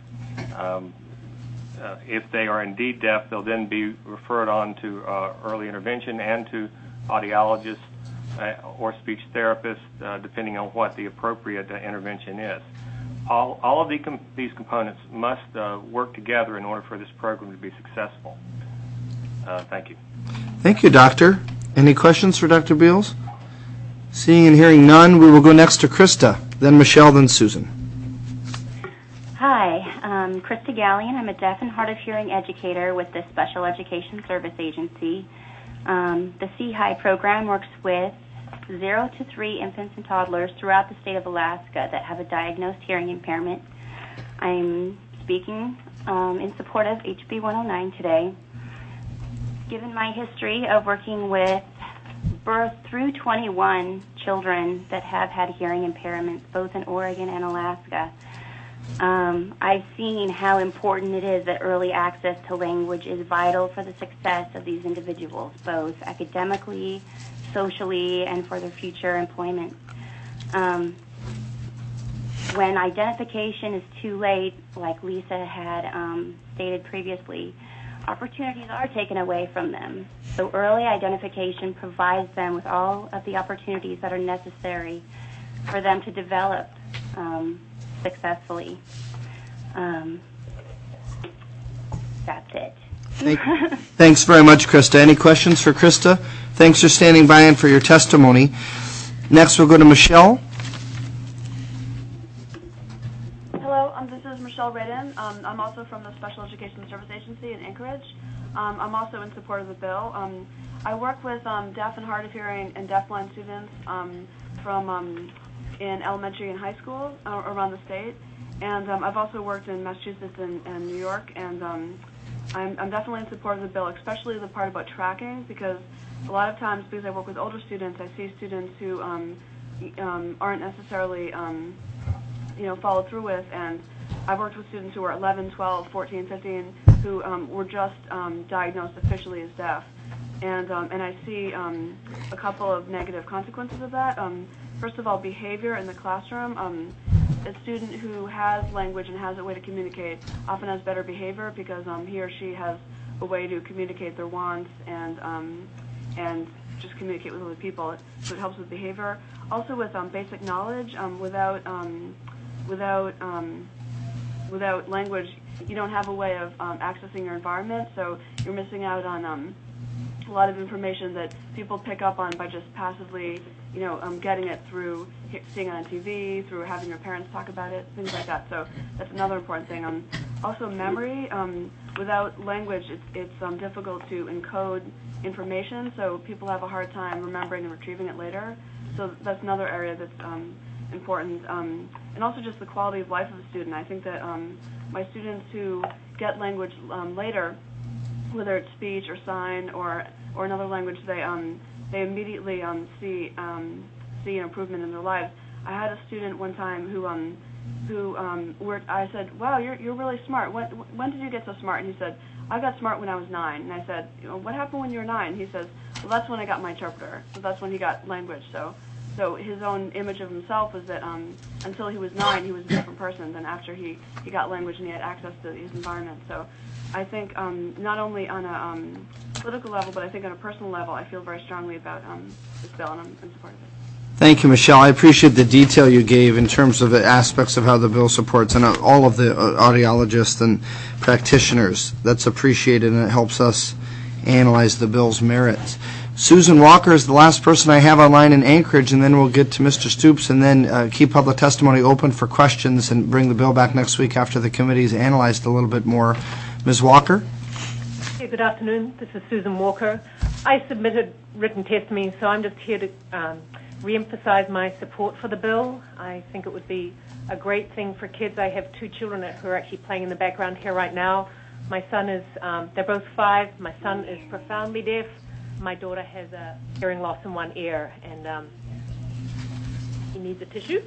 If they are indeed deaf, they'll then be referred on to early intervention and to audiologists or speech therapists, depending on what the appropriate intervention is. All of these components must work together in order for this program to be successful. Thank you. Thank you, Doctor. Any questions for Dr. Beals? Seeing and hearing none, we will go next to Krista, then Michelle, then Susan. Hi, Krista Gallion. I'm a deaf and hard of hearing educator with the Special Education Service Agency. The CHI program works with 0 to 3 infants and toddlers throughout the state of Alaska that have a diagnosed hearing impairment. I'm speaking in support of HB 109 today. Given my history of working with birth through 21 children that have had hearing impairments, both in Oregon and Alaska, I've seen how important it is that early access to language is vital for the success of these individuals, both academically, socially, and for their future employment. When identification is too late, like Lisa had stated previously, opportunities are taken away from them. So early identification provides them with all of the opportunities that are necessary for them to develop successfully. That's it. Thanks very much, Krista. Any questions for Krista? Thanks for standing by and for your testimony. Next, we'll go to Michelle. Hello, this is Michelle Radin. I'm also from the Special Education Service Agency in Anchorage. I'm also in support of the bill. I work with deaf and hard of hearing and deafblind students in elementary and high school around the state. And I've also worked in Massachusetts and New York, and I'm definitely in support of the bill, especially the part about tracking, because a lot of times, because I work with older students, I see students who aren't necessarily followed through with. And I've worked with students who are 11, 12, 14, 15 who were just diagnosed officially as deaf. And I see a couple of negative consequences of that. First of all, behavior in the classroom. A student who has language and has a way to communicate often has better behavior because he or she has a way to communicate their wants and just communicate with other people. So it helps with behavior. Also with basic knowledge. Without language, you don't have a way of accessing your environment, so you're missing out on a lot of information that people pick up on by just passively, getting it through seeing it on TV, through having your parents talk about it, things like that. So that's another important thing. Also memory. Without language, it's difficult to encode information, so people have a hard time remembering and retrieving it later. So that's another area that's important. And also just the quality of life of a student. I think that my students who get language later, whether it's speech or sign or another language, they immediately see an improvement in their lives. I had a student one time who I said, "Wow, you're really smart. When did you get so smart?" And he said, "I got smart when I was 9." And I said, "What happened when you were 9?" He says, "Well, that's when I got my interpreter. So that's when he got language." So his own image of himself was that until he was 9, he was a different person than after he got language and he had access to his environment. So I think not only on a political level, but I think on a personal level, I feel very strongly about this bill, and I'm in support of it. Thank you, Michelle. I appreciate the detail you gave in terms of the aspects of how the bill supports and all of the audiologists and practitioners. That's appreciated, and it helps us analyze the bill's merits. Susan Walker is the last person I have online in Anchorage, and then we'll get to Mr. Stoops and then keep public testimony open for questions and bring the bill back next week after the committee's analyzed a little bit more. Ms. Walker? Hey, good afternoon. This is Susan Walker. I submitted written testimony, so I'm just here to reemphasize my support for the bill. I think it would be a great thing for kids. I have 2 children who are actually playing in the background here right now. My son is, they're both 5. My son is profoundly deaf. My daughter has a hearing loss in one ear, and he needs a tissue.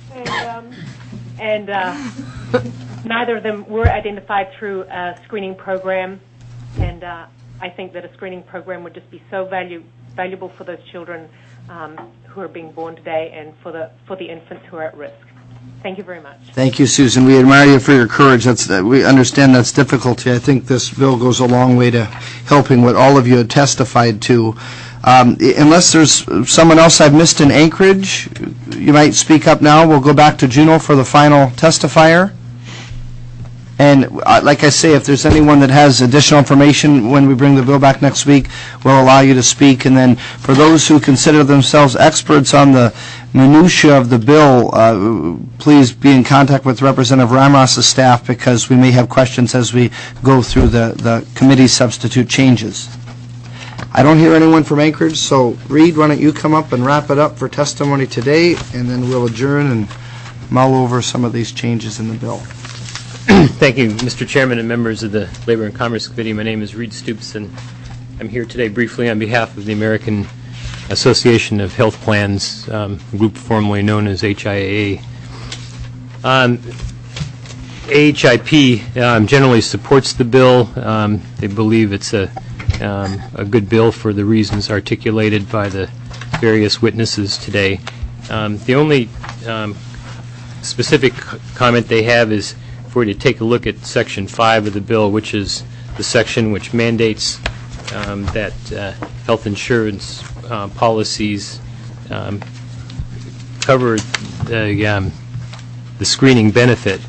And neither of them were identified through a screening program, and I think that a screening program would just be so valuable for those children who are being born today and for the infants who are at risk. Thank you very much. Thank you, Susan. We admire you for your courage. We understand that's difficulty. I think this bill goes a long way to helping what all of you had testified to. Unless there's someone else I've missed in Anchorage, you might speak up now. We'll go back to Juneau for the final testifier. And like I say, if there's anyone that has additional information when we bring the bill back next week, we'll allow you to speak. And then for those who consider themselves experts on the minutia of the bill, please be in contact with Representative Ramross's staff because we may have questions as we go through the committee substitute changes. I don't hear anyone from Anchorage, so Reed, why don't you come up and wrap it up for testimony today, and then we'll adjourn and mull over some of these changes in the bill. Thank you, Mr. Chairman and members of the Labor and Commerce Committee. My name is Reed Stoops, and I'm here today briefly on behalf of the American Association of Health Plans, a group formerly known as HIAA. AHIP generally supports the bill. They believe it's a good bill for the reasons articulated by the various witnesses today. The only specific comment they have is for you to take a look at Section 5 of the bill, which is the section which mandates that health insurance policies cover the screening benefit.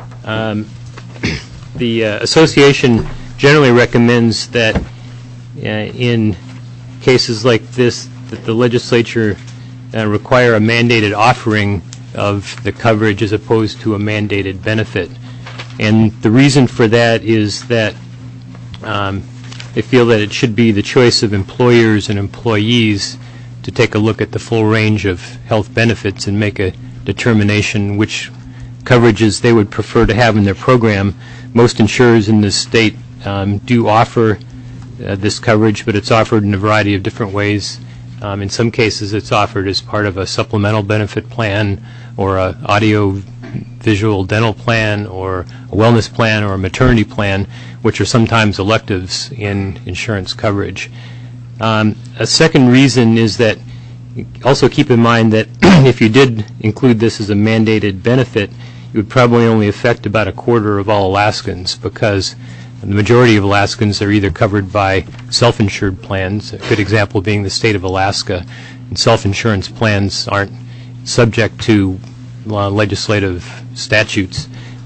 The association generally recommends that in cases like this, that the legislature require a mandated offering of the coverage as opposed to a mandated benefit. And the reason for that is that they feel that it should be the choice of employers and employees to take a look at the full range of health benefits and make a determination which coverages they would prefer to have in their program. Most insurers in this state do offer this coverage, but it's offered in a variety of different ways. In some cases, it's offered as part of a supplemental benefit plan or a audio-visual dental plan or a wellness plan or a maternity plan, which are sometimes electives in insurance coverage. A second reason is that also keep in mind that if you did include this as a mandated benefit, it would probably only affect about a quarter of all Alaskans, because the majority of Alaskans are either covered by self-insured plans, a good example being the state of Alaska, and self-insurance plans aren't subject to legislative statutes.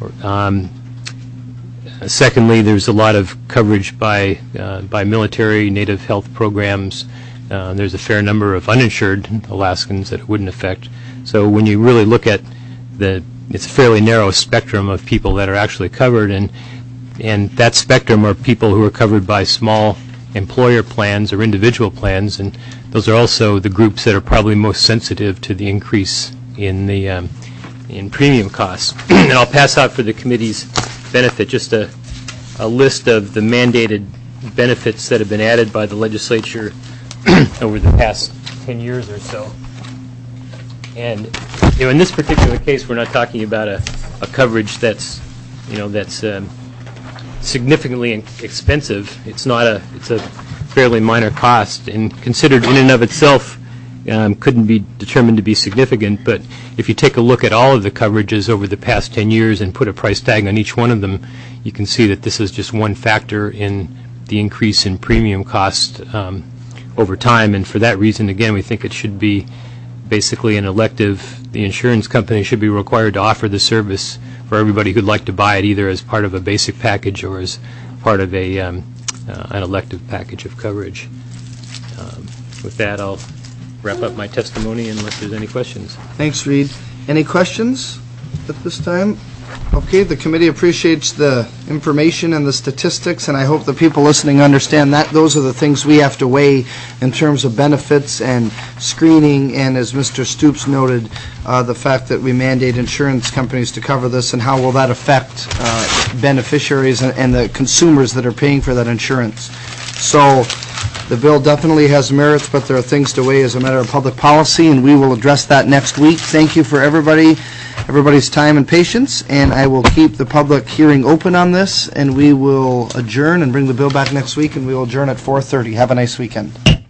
Secondly, there's a lot of coverage by military, native health programs. There's a fair number of uninsured Alaskans that it wouldn't affect. So when you really look at it's a fairly narrow spectrum of people that are actually covered, and that spectrum are people who are covered by small employer plans or individual plans, and those are also the groups that are probably most sensitive to the increase in the in premium costs. And I'll pass out for the committee's benefit just a list of the mandated benefits that have been added by the legislature over the past 10 years or so. And in this particular case, we're not talking about a coverage that's significantly expensive. It's a fairly minor cost, and considered in and of itself couldn't be determined to be significant. But if you take a look at all of the coverages over the past 10 years and put a price tag on each one of them, you can see that this is just one factor in the increase in premium cost over time. And for that reason, again, we think it should be basically an elective. The insurance company should be required to offer the service for everybody who'd like to buy it, either as part of a basic package or as part of an elective package of coverage. With that, I'll wrap up my testimony unless there's any questions. Thanks, Reed. Any questions at this time? Okay, the committee appreciates the information and the statistics, and I hope the people listening understand that those are the things we have to weigh in terms of benefits and screening, and as Mr. Stoops noted, the fact that we mandate insurance companies to cover this, and how will that affect beneficiaries and the consumers that are paying for that insurance. So the bill definitely has merits, but there are things to weigh as a matter of public policy, and we will address that next week. Thank you for everybody's time and patience, and I will keep the public hearing open on this, and we will adjourn and bring the bill back next week, and we will adjourn at 4:30. Have a nice weekend.